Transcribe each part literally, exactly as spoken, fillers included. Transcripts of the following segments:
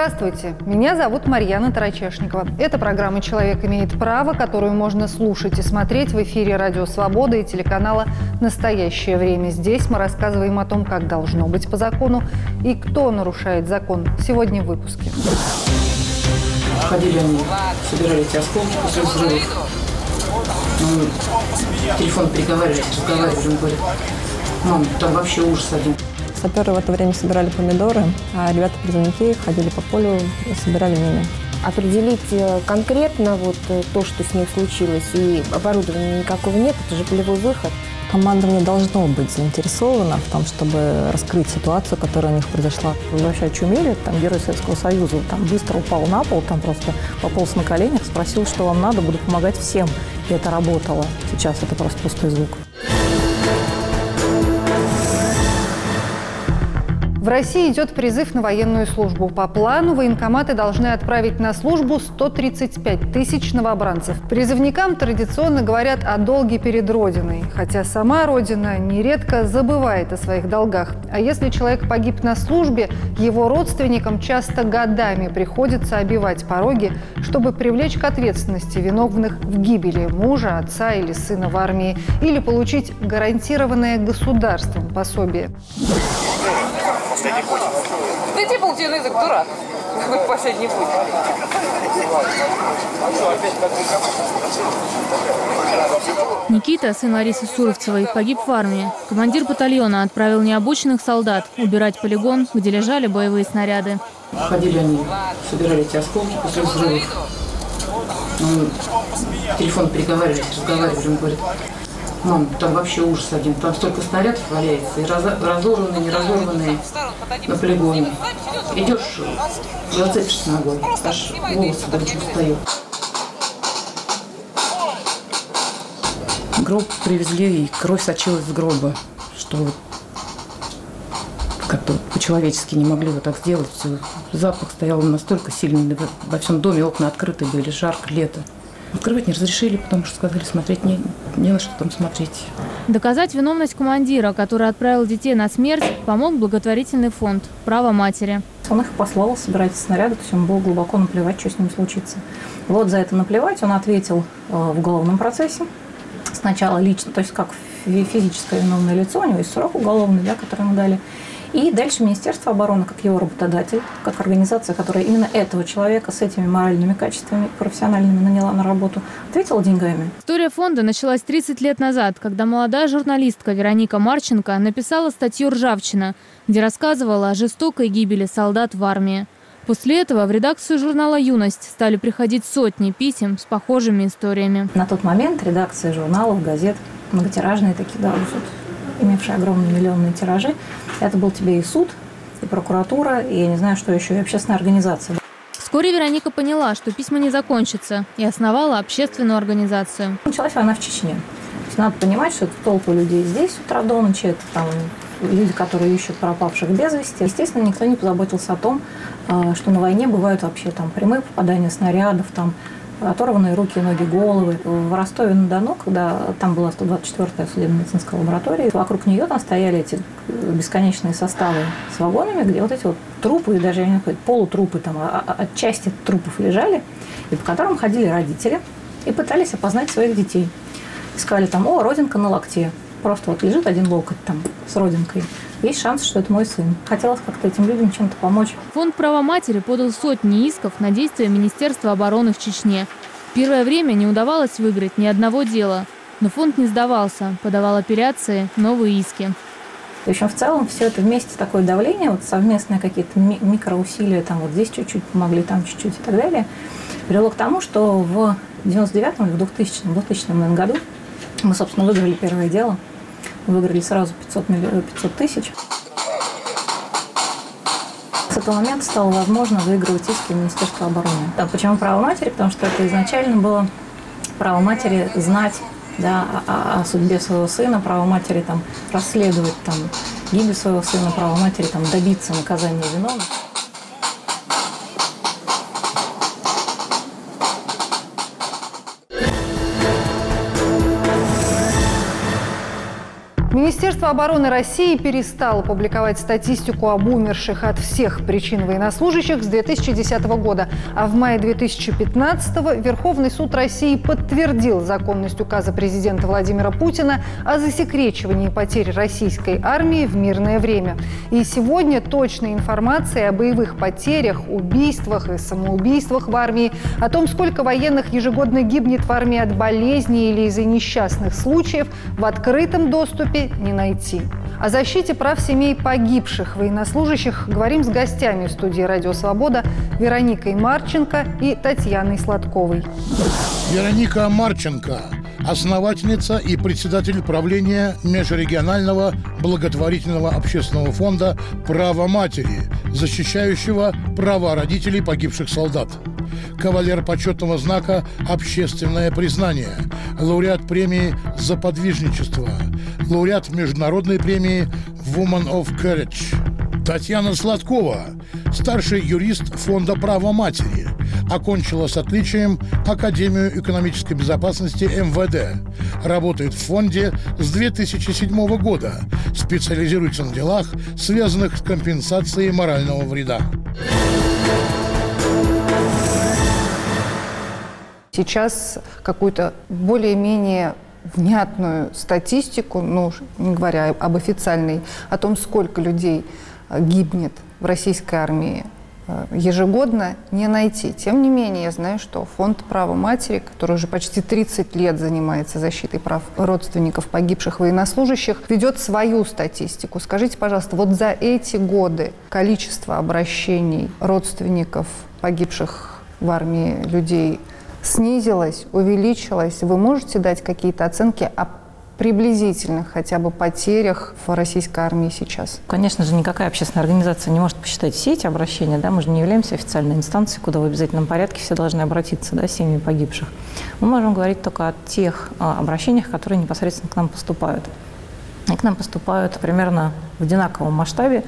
Здравствуйте, меня зовут Марьяна Тарачешникова. Это программа «Человек имеет право», которую можно слушать и смотреть в эфире «Радио Свобода» и телеканала «Настоящее время». Здесь мы рассказываем о том, как должно быть по закону и кто нарушает закон. Сегодня в выпуске. Ходили они, собирали эти осколки после взрывов. Ну, телефон переговаривались, разговаривали, он говорит: мам, там вообще ужас один. Саперы в это время собирали помидоры, а ребята-призывники ходили по полю и собирали мины. Определить конкретно вот то, что с ним случилось, и оборудования никакого нет, это же полевой выход. Командование должно быть заинтересовано в том, чтобы раскрыть ситуацию, которая у них произошла. Вообще очумели, там герой Советского Союза, там быстро упал на пол, там просто пополз на коленях, спросил, что вам надо, буду помогать всем. И это работало. Сейчас это просто пустой звук. В России идет призыв на военную службу. По плану военкоматы должны отправить на службу сто тридцать пять тысяч новобранцев. Призывникам традиционно говорят о долге перед Родиной, хотя сама Родина нередко забывает о своих долгах. А если человек погиб на службе, его родственникам часто годами приходится обивать пороги, чтобы привлечь к ответственности виновных в гибели мужа, отца или сына в армии, или получить гарантированное государством пособие. Последний путь. Ты типа утиный язык, дурак. Какой последний путь. Никита, сын Ларисы Суровцевой, погиб в армии. Командир батальона отправил необученных солдат убирать полигон, где лежали боевые снаряды. Ходили они, собирали эти осколки после взрывов. Ну, телефон переговаривались, разговаривали, он говорит: мам, там вообще ужас один, там столько снарядов валяется, и разорванные, не разорванные на полигоне. Идешь, зацепишься ногой, аж волосы даже устают. Гроб привезли, и кровь сочилась с гроба, что вот как-то по-человечески не могли вот так сделать. Запах стоял настолько сильный, во всем доме окна открыты были, жарко, лето. Открывать не разрешили, потому что сказали, смотреть не, не на что там смотреть. Доказать виновность командира, который отправил детей на смерть, помог благотворительный фонд «Право матери». Он их послал собирать снаряды, то есть ему было глубоко наплевать, что с ним случится. Вот за это наплевать он ответил в уголовном процессе. Сначала лично, то есть как физическое виновное лицо, у него есть срок уголовный, да, который ему дали. И дальше Министерство обороны, как его работодатель, как организация, которая именно этого человека с этими моральными качествами профессиональными наняла на работу, ответила деньгами. История фонда началась тридцать лет назад, когда молодая журналистка Вероника Марченко написала статью «Ржавчина», где рассказывала о жестокой гибели солдат в армии. После этого в редакцию журнала «Юность» стали приходить сотни писем с похожими историями. На тот момент редакции журналов, газет, многотиражные такие, да, вот, имевшие огромные миллионные тиражи, это был тебе и суд, и прокуратура, и я не знаю, что еще, и общественная организация. Вскоре Вероника поняла, что письма не закончатся, и основала общественную организацию. Началась война в Чечне. То есть надо понимать, что это толпа людей здесь с утра до ночи, это там люди, которые ищут пропавших без вести. Естественно, никто не позаботился о том, что на войне бывают вообще там прямые попадания снарядов, там оторванные руки, ноги, головы. В Ростове-на-Дону, когда там была сто двадцать четвёртая судебно-медицинская лаборатория, вокруг нее там стояли эти бесконечные составы с вагонами, где вот эти вот трупы, даже я не знаю, полутрупы, там, от части трупов лежали, и по которым ходили родители и пытались опознать своих детей. Искали там: о, родинка на локте. Просто вот лежит один локоть там с родинкой. Есть шанс, что это мой сын. Хотелось как-то этим людям чем-то помочь. Фонд «Право матери» подал сотни исков на действия Министерства обороны в Чечне. В первое время не удавалось выиграть ни одного дела. Но фонд не сдавался, подавал апелляции, новые иски. В общем, в целом все это вместе такое давление, вот совместные какие-то ми- микроусилия, там вот здесь чуть-чуть помогли, там чуть-чуть и так далее, привело к тому, что в девяносто девятом или в двухтысячном, двухтысячном году мы, собственно, выиграли первое дело. Выиграли сразу пятьсот тысяч. С этого момента стало возможно выигрывать иски в Министерство обороны. А почему право матери? Потому что это изначально было право матери знать, да, о, о судьбе своего сына, право матери там, расследовать там, гибель своего сына, право матери там, добиться наказания виновных. В Министерство обороны России перестало публиковать статистику об умерших от всех причин военнослужащих с две тысячи десятого года. А в мае две тысячи пятнадцатого Верховный суд России подтвердил законность указа президента Владимира Путина о засекречивании потерь российской армии в мирное время. И сегодня точная информация о боевых потерях, убийствах и самоубийствах в армии, о том, сколько военных ежегодно гибнет в армии от болезней или из-за несчастных случаев, в открытом доступе не найти. О защите прав семей погибших военнослужащих говорим с гостями студии «Радио Свобода» Вероникой Марченко и Татьяной Сладковой. Вероника Марченко – основательница и председатель правления межрегионального благотворительного общественного фонда «Право матери», защищающего права родителей погибших солдат. Кавалер почетного знака «Общественное признание», лауреат премии «За подвижничество», лауреат международной премии «Woman of Courage». Татьяна Сладкова – старший юрист фонда «Право матери», окончила с отличием Академию экономической безопасности эм вэ дэ. Работает в фонде с две тысячи седьмого года. Специализируется на делах, связанных с компенсацией морального вреда. Сейчас какую-то более-менее внятную статистику, ну, не говоря об официальной, о том, сколько людей гибнет в российской армии ежегодно, не найти. Тем не менее, я знаю, что фонд «Право матери», который уже почти тридцать лет занимается защитой прав родственников погибших военнослужащих, ведет свою статистику. Скажите, пожалуйста, вот за эти годы количество обращений родственников погибших в армии людей снизилось, увеличилось? Вы можете дать какие-то оценки о приблизительных хотя бы потерях в российской армии сейчас? Конечно же, никакая общественная организация не может посчитать все эти обращения. Да? Мы же не являемся официальной инстанцией, куда в обязательном порядке все должны обратиться, да, с семьями погибших. Мы можем говорить только о тех а, обращениях, которые непосредственно к нам поступают. И к нам поступают примерно в одинаковом масштабе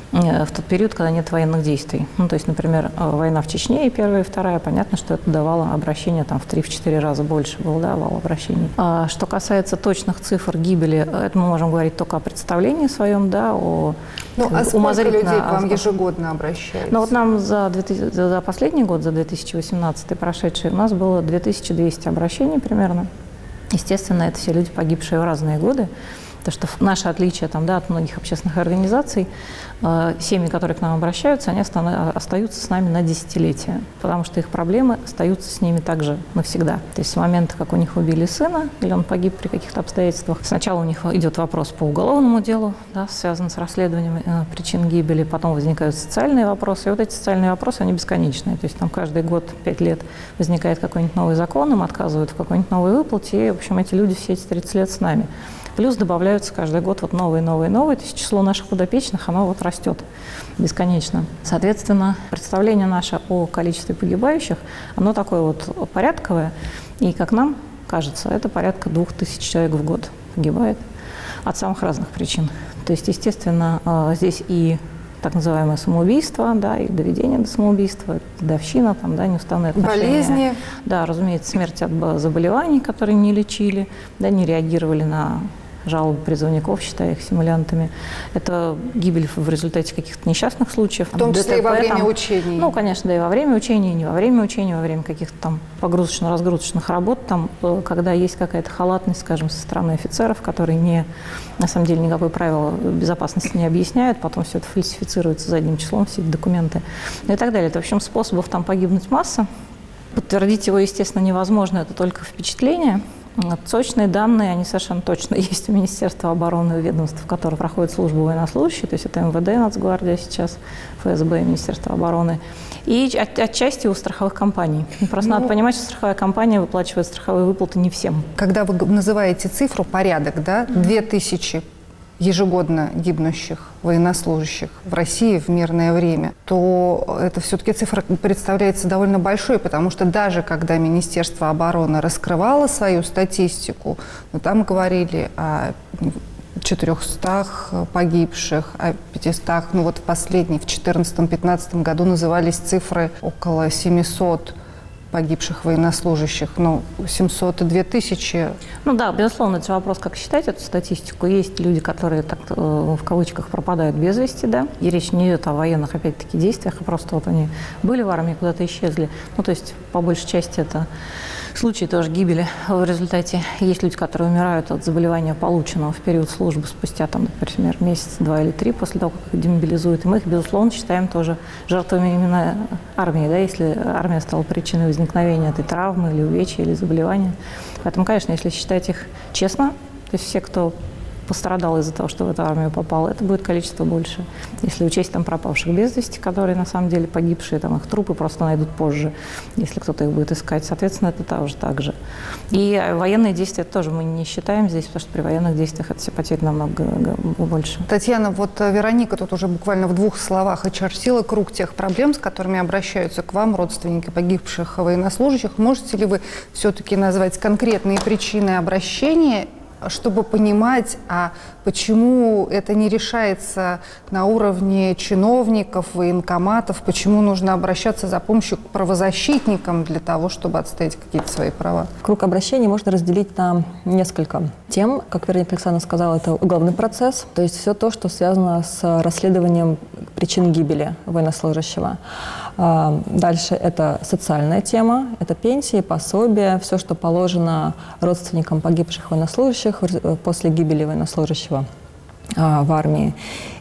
в тот период, когда нет военных действий. Ну, то есть, например, война в Чечне и первая, и вторая, понятно, что это давало обращение там в три-четыре раза больше был, да, вал обращений. А что касается точных цифр гибели, это мы можем говорить только о представлении своем, да, о ну, а сколько людей к вам ежегодно обращаются? Ну, вот нам за, за последний год, за две тысячи восемнадцатый прошедший, у нас было две тысячи двести обращений примерно. Естественно, это все люди, погибшие в разные годы. Потому что наше отличие там, да, от многих общественных организаций, э, семьи, которые к нам обращаются, они остаются с нами на десятилетия, потому что их проблемы остаются с ними также навсегда. То есть с момента, как у них убили сына, или он погиб при каких-то обстоятельствах, сначала у них идет вопрос по уголовному делу, да, связанный с расследованием э, причин гибели, потом возникают социальные вопросы, и вот эти социальные вопросы, они бесконечные. То есть там каждый год, пять лет возникает какой-нибудь новый закон, им отказывают в какой-нибудь новой выплате, и, в общем, эти люди все эти тридцать лет с нами. Плюс добавляются каждый год вот новые, новые, новые. То есть число наших подопечных, оно вот растет бесконечно. Соответственно, представление наше о количестве погибающих, оно такое вот порядковое. И, как нам кажется, это порядка двух тысяч человек в год погибает от самых разных причин. То есть, естественно, здесь и так называемое самоубийство, да, и доведение до самоубийства, годовщина, там, да, неуставные отношения. Болезни. Да, разумеется, смерть от заболеваний, которые не лечили, да, не реагировали на жалобы призывников, считая их симулянтами. Это гибель в результате каких-то несчастных случаев. В том числе ДТП, и во время там, учений. Ну, конечно, да, и во время учений, и не во время учений, во время каких-то там погрузочно-разгрузочных работ, там, когда есть какая-то халатность, скажем, со стороны офицеров, которые не, на самом деле, никакое правило безопасности не объясняют, потом все это фальсифицируется задним числом, все эти документы, и так далее. Это, в общем, способов там погибнуть масса. Подтвердить его, естественно, невозможно, это только впечатление. Точные данные, они совершенно точно есть у Министерства обороны, у ведомств, в которых проходит службу военнослужащие, то есть это эм вэ дэ, Нацгвардия сейчас, эф эс бэ, Министерство обороны, и от, отчасти у страховых компаний. Просто ну, надо понимать, что страховая компания выплачивает страховые выплаты не всем. Когда вы называете цифру порядок, да, две тысячи ежегодно гибнущих военнослужащих в России в мирное время, то это все-таки цифра представляется довольно большой, потому что даже когда Министерство обороны раскрывало свою статистику, ну, там говорили о четырехстах погибших, о пятистах, ну вот в последней, в четырнадцатом-пятнадцатом году назывались цифры около семисот погибших военнослужащих? Ну, семьсот и две тысячи. Ну да, безусловно, это вопрос, как считать эту статистику. Есть люди, которые, так, в кавычках, пропадают без вести, да, и речь не идет о военных, опять-таки, действиях, а просто вот они были в армии, куда-то исчезли. Ну, то есть, по большей части, это случаи тоже гибели в результате. Есть люди, которые умирают от заболевания, полученного в период службы спустя, там, например, месяц, два или три после того, как их демобилизуют. И мы их, безусловно, считаем тоже жертвами именно армии, да, если армия стала причиной возникновения этой травмы или увечья, или заболевания. Поэтому, конечно, если считать их честно, то есть все, кто пострадал из-за того, что в эту армию попал, это будет количество больше. Если учесть там пропавших без вести, которые на самом деле погибшие, там их трупы просто найдут позже, если кто-то их будет искать. Соответственно, это тоже так же. И военные действия тоже мы не считаем здесь, потому что при военных действиях это все потери намного больше. Татьяна, вот Вероника тут уже буквально в двух словах очертила круг тех проблем, с которыми обращаются к вам родственники погибших военнослужащих. Можете ли вы все-таки назвать конкретные причины обращения, чтобы понимать, а почему это не решается на уровне чиновников, военкоматов, почему нужно обращаться за помощью к правозащитникам для того, чтобы отстоять какие-то свои права? Круг обращений можно разделить на несколько тем. Как Вероника Александровна сказала, это уголовный процесс, то есть все то, что связано с расследованием причин гибели военнослужащего. Дальше это социальная тема, это пенсии, пособия, все, что положено родственникам погибших военнослужащих после гибели военнослужащего в армии.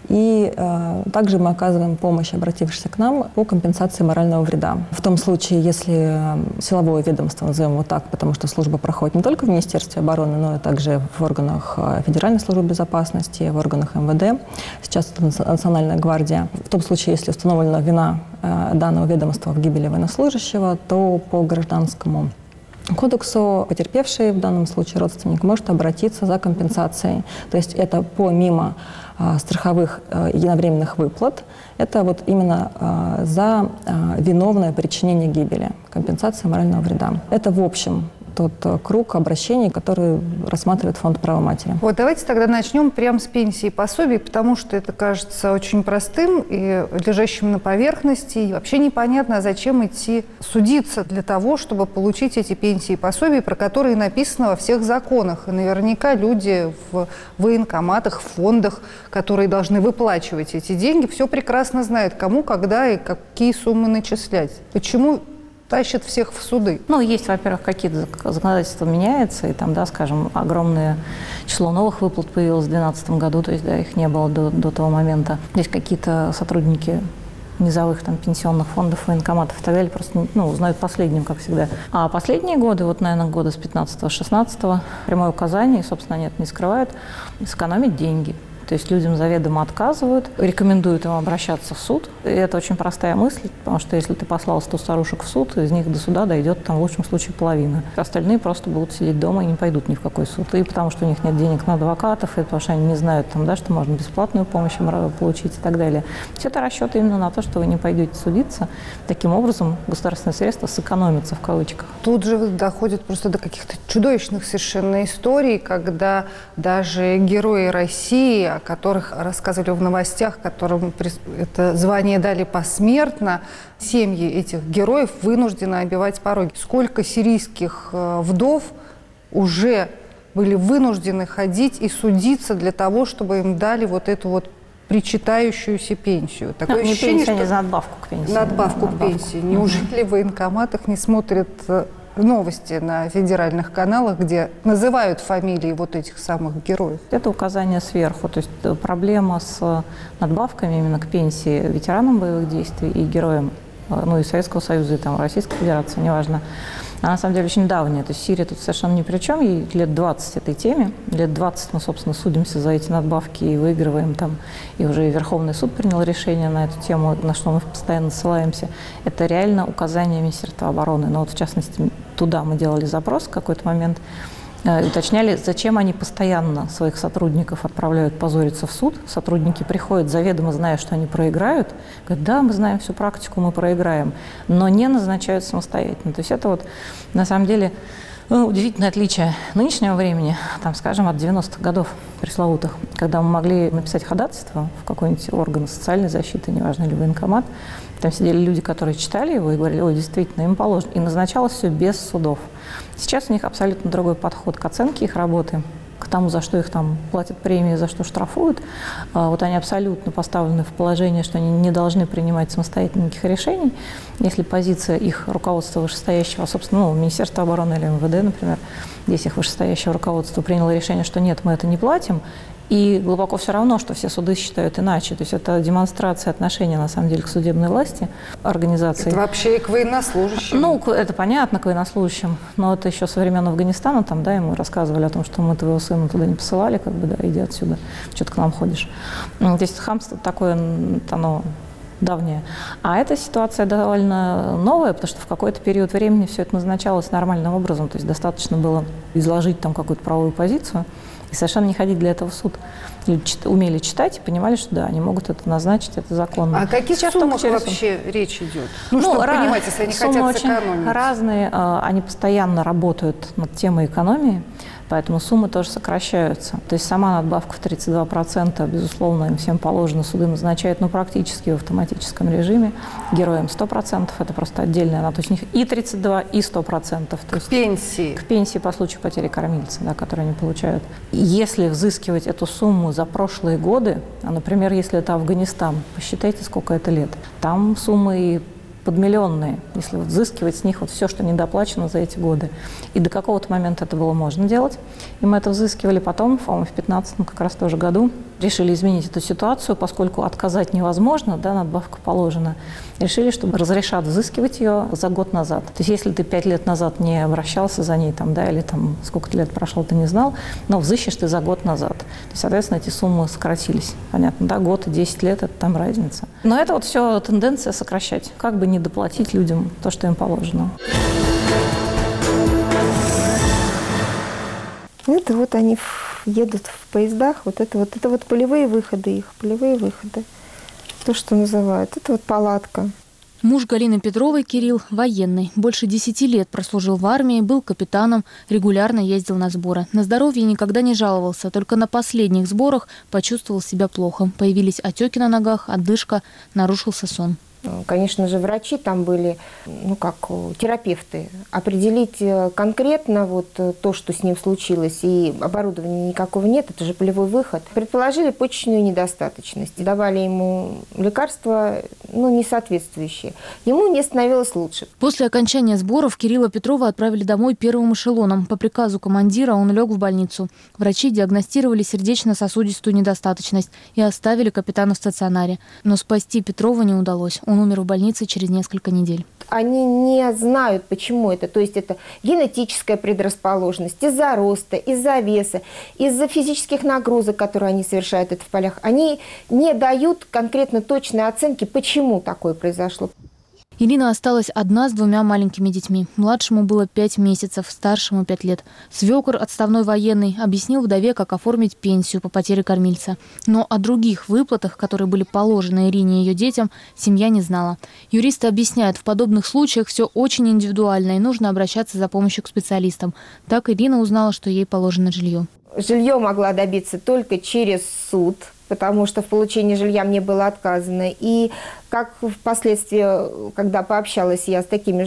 И э, также мы оказываем помощь, обратившись к нам, по компенсации морального вреда. В том случае, если силовое ведомство, назовем его так, потому что служба проходит не только в Министерстве обороны, но и также в органах Федеральной службы безопасности, в органах эм вэ дэ, сейчас это Национальная гвардия. В том случае, если установлена вина э, данного ведомства в гибели военнослужащего, то по гражданскому кодексу потерпевший, в данном случае родственник, может обратиться за компенсацией. То есть это помимо а, страховых а, единовременных выплат, это вот именно а, за а, виновное причинение гибели, компенсация морального вреда. Это в общем тот круг обращений, который рассматривает фонд права матери. Вот давайте тогда начнем прямо с пенсии и пособий, потому что это кажется очень простым и лежащим на поверхности. И вообще непонятно, зачем идти судиться для того, чтобы получить эти пенсии и пособия, про которые написано во всех законах. И наверняка люди в военкоматах, в фондах, которые должны выплачивать эти деньги, все прекрасно знают, кому, когда и какие суммы начислять. Почему тащат всех в суды? Ну, есть, во-первых, какие-то законодательства меняются, и там, да, скажем, огромное число новых выплат появилось в две тысячи двенадцатом году, то есть, да, их не было до, до того момента. Здесь какие-то сотрудники низовых там пенсионных фондов, военкоматов и так далее просто, ну, узнают последним, как всегда. А последние годы, вот, наверное, года с пятнадцатого-шестнадцатого, прямое указание, и, собственно, они это не скрывают, сэкономить деньги. То есть людям заведомо отказывают, рекомендуют им обращаться в суд. И это очень простая мысль, потому что если ты послал сто старушек в суд, из них до суда дойдет там в лучшем случае половина. Остальные просто будут сидеть дома и не пойдут ни в какой суд. И потому что у них нет денег на адвокатов, и потому что они не знают, там, да, что можно бесплатную помощь получить и так далее. Все это расчеты именно на то, что вы не пойдете судиться. Таким образом, государственные средства сэкономятся в кавычках. Тут же доходит просто до каких-то чудовищных совершенно историй, когда даже герои России, о которых рассказывали в новостях, которым это звание дали посмертно, семьи этих героев вынуждены обивать пороги. Сколько сирийских вдов уже были вынуждены ходить и судиться для того, чтобы им дали вот эту вот причитающуюся пенсию. Такое ну, ощущение, пенсия, что... не за надбавку к пенсии. Надбавку да, к пенсии. Надбавку. Неужели в военкоматах не смотрят новости на федеральных каналах, где называют фамилии вот этих самых героев? Это указание сверху. То есть проблема с надбавками именно к пенсии ветеранам боевых действий и героям, ну и Советского Союза, и там Российской Федерации, неважно, она на самом деле очень давняя. То есть Сирия тут совершенно ни при чем. Ей лет двадцать этой теме. Лет двадцать мы, собственно, судимся за эти надбавки и выигрываем там. И уже и Верховный суд принял решение на эту тему, на что мы постоянно ссылаемся. Это реально указание Министерства обороны. Но вот, в частности, туда мы делали запрос в какой-то момент, уточняли, зачем они постоянно своих сотрудников отправляют позориться в суд. Сотрудники приходят, заведомо зная, что они проиграют. Говорят, да, мы знаем всю практику, мы проиграем. Но не назначают самостоятельно. То есть это вот, на самом деле, Ну, удивительное отличие нынешнего времени, там, скажем, от девяностых годов пресловутых, когда мы могли написать ходатайство в какой-нибудь орган социальной защиты, неважно, или военкомат. Там сидели люди, которые читали его и говорили: ой, действительно, им положено. И назначалось все без судов. Сейчас у них абсолютно другой подход к оценке их работы, к тому, за что их там платят премии, за что штрафуют. Вот они абсолютно поставлены в положение, что они не должны принимать самостоятельно никаких решений. Если позиция их руководства вышестоящего, собственно, ну, Министерства обороны или эм вэ дэ, например, здесь их вышестоящее руководство приняло решение, что нет, мы это не платим, и глубоко все равно, что все суды считают иначе. То есть это демонстрация отношения, на самом деле, к судебной власти, организации. Это вообще и к военнослужащим. Ну, это понятно, к военнослужащим. Но это еще со времен Афганистана, там, да, ему рассказывали о том, что мы твоего сына туда не посылали, как бы, да, иди отсюда, что ты к нам ходишь. То есть хамство такое, оно давнее. А эта ситуация довольно новая, потому что в какой-то период времени все это назначалось нормальным образом. То есть достаточно было изложить там какую-то правовую позицию и совершенно не ходить для этого в суд. Люди чит- умели читать и понимали, что да, они могут это назначить, это законно. А о каких Сейчас суммах через... вообще речь идет? Ну, Ну, чтобы ra- понимать, если они суммы хотят очень сэкономить. разные, они постоянно работают над темой экономии, поэтому суммы тоже сокращаются. То есть сама надбавка в тридцать два процента, безусловно, им всем положено, суды назначают, но практически в автоматическом режиме. Героям сто процентов, это просто отдельная, она, то есть у них и тридцать два, и сто процентов. То есть К пенсии. К пенсии по случаю потери кормильца, да, которые они получают. Если взыскивать эту сумму за прошлые годы, а, например, если это Афганистан, посчитайте, сколько это лет, там суммы подмиллионные, если вот взыскивать с них вот все, что недоплачено за эти годы. И до какого-то момента это было можно делать. И мы это взыскивали потом, по-моему, в пятнадцатом как раз тоже году. Решили изменить эту ситуацию, поскольку отказать невозможно, да, надбавка положена. Решили, что разрешат взыскивать ее за год назад. То есть если ты пять лет назад не обращался за ней, там, да, или там сколько лет прошло, ты не знал, но взыщешь ты за год назад. То есть, соответственно, эти суммы сократились. Понятно, да, год и десять лет – это там разница. Но это вот все тенденция сокращать, как бы не доплатить людям то, что им положено. Это вот они едут в поездах, вот это вот, это вот полевые выходы их, полевые выходы. То, что называют, это вот палатка. Муж Галины Петровой, Кирилл, военный. Больше десяти лет прослужил в армии, был капитаном, регулярно ездил на сборы. На здоровье никогда не жаловался, только на последних сборах почувствовал себя плохо. Появились отеки на ногах, одышка, нарушился сон. Конечно же, врачи там были, ну как терапевты. Определить конкретно вот то, что с ним случилось, и оборудования никакого нет, это же полевой выход. Предположили почечную недостаточность. Давали ему лекарства, ну, несоответствующие. Ему не становилось лучше. После окончания сборов Кирилла Петрова отправили домой первым эшелоном. По приказу командира он лег в больницу. Врачи диагностировали сердечно-сосудистую недостаточность и оставили капитана в стационаре. Но спасти Петрова не удалось. Он умер в больнице через несколько недель. Они не знают, почему это. То есть это генетическая предрасположенность из-за роста, из-за веса, из-за физических нагрузок, которые они совершают это в полях. Они не дают конкретно точной оценки, почему такое произошло. Ирина осталась одна с двумя маленькими детьми. Младшему было пять месяцев, старшему пять лет. Свекор, отставной военный, объяснил вдове, как оформить пенсию по потере кормильца. Но о других выплатах, которые были положены Ирине и ее детям, семья не знала. Юристы объясняют, в подобных случаях все очень индивидуально и нужно обращаться за помощью к специалистам. Так Ирина узнала, что ей положено жилье. Жилье могла добиться только через суд, потому что в получении жилья мне было отказано. И как впоследствии, когда пообщалась я с такими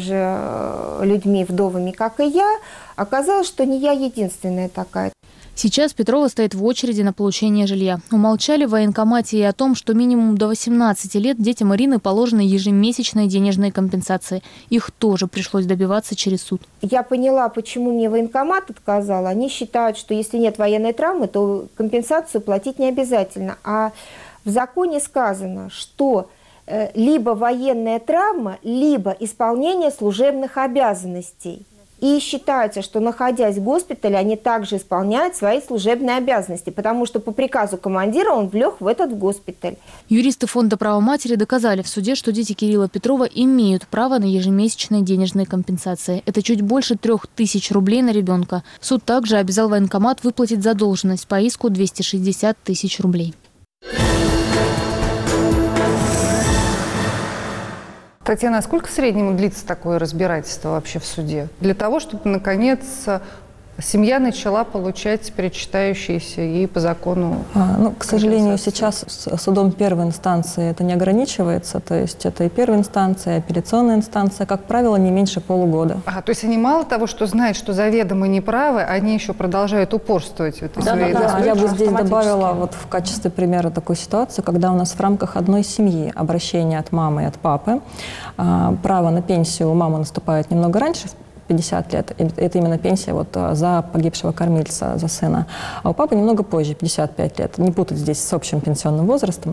же людьми, вдовами, как и я, оказалось, что не я единственная такая. Сейчас Петрова стоит в очереди на получение жилья. Умолчали в военкомате и о том, что минимум до восемнадцати лет детям Ирины положены ежемесячные денежные компенсации. Их тоже пришлось добиваться через суд. Я поняла, почему мне военкомат отказал. Они считают, что если нет военной травмы, то компенсацию платить не обязательно. А в законе сказано, что либо военная травма, либо исполнение служебных обязанностей. И считается, что, находясь в госпитале, они также исполняют свои служебные обязанности, потому что по приказу командира он влег в этот госпиталь. Юристы Фонда права матери доказали в суде, что дети Кирилла Петрова имеют право на ежемесячные денежные компенсации. Это чуть больше трех тысяч рублей на ребенка. Суд также обязал военкомат выплатить задолженность по иску двести шестьдесят тысяч рублей. Татьяна, а сколько в среднем длится такое разбирательство вообще в суде? Для того, чтобы, наконец, семья начала получать причитающиеся ей по закону. А, ну, к сожалению, сейчас с судом первой инстанции это не ограничивается. То есть это и первая инстанция, и апелляционная инстанция, как правило, не меньше полугода. Ага, то есть они мало того, что знают, что заведомо неправы, они еще продолжают упорствовать в этой Да, своей да, да. Я бы здесь автоматически. добавила вот в качестве примера такую ситуацию, когда у нас в рамках одной семьи обращение от мамы и от папы, а, право на пенсию у мамы наступает немного раньше, пятьдесят лет. Это именно пенсия вот за погибшего кормильца, за сына. А у папы немного позже, пятьдесят пять лет. Не путать здесь с общим пенсионным возрастом.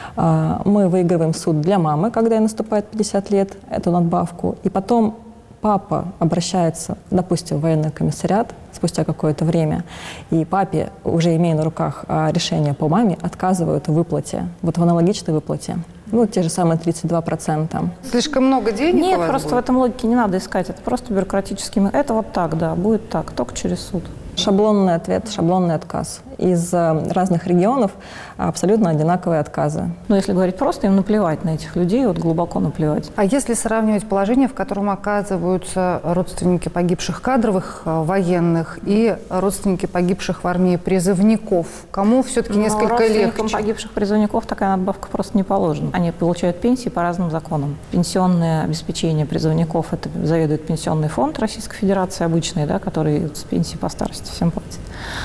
Мы выигрываем суд для мамы, когда ей наступает пятьдесят лет, эту надбавку. И потом папа обращается, допустим, в военный комиссариат спустя какое-то время, и папе, уже имея на руках решение по маме, отказывают в выплате, вот в аналогичной выплате. Ну, те же самые тридцать два процента. Слишком много денег Нет, у вас просто будет? в этом логике не надо искать. Это просто бюрократический... Это вот так, да, будет так, только через суд. Шаблонный ответ, шаблонный отказ. Из разных регионов абсолютно одинаковые отказы. Но если говорить просто, им наплевать на этих людей, вот глубоко наплевать. А если сравнивать положение, в котором оказываются родственники погибших кадровых военных и родственники погибших в армии призывников, кому все-таки Но несколько родственникам легче? погибших призывников такая надбавка просто не положена. Они получают пенсии по разным законам. Пенсионное обеспечение призывников – это заведует пенсионный фонд Российской Федерации обычный, да, который с пенсии по старости всем платит.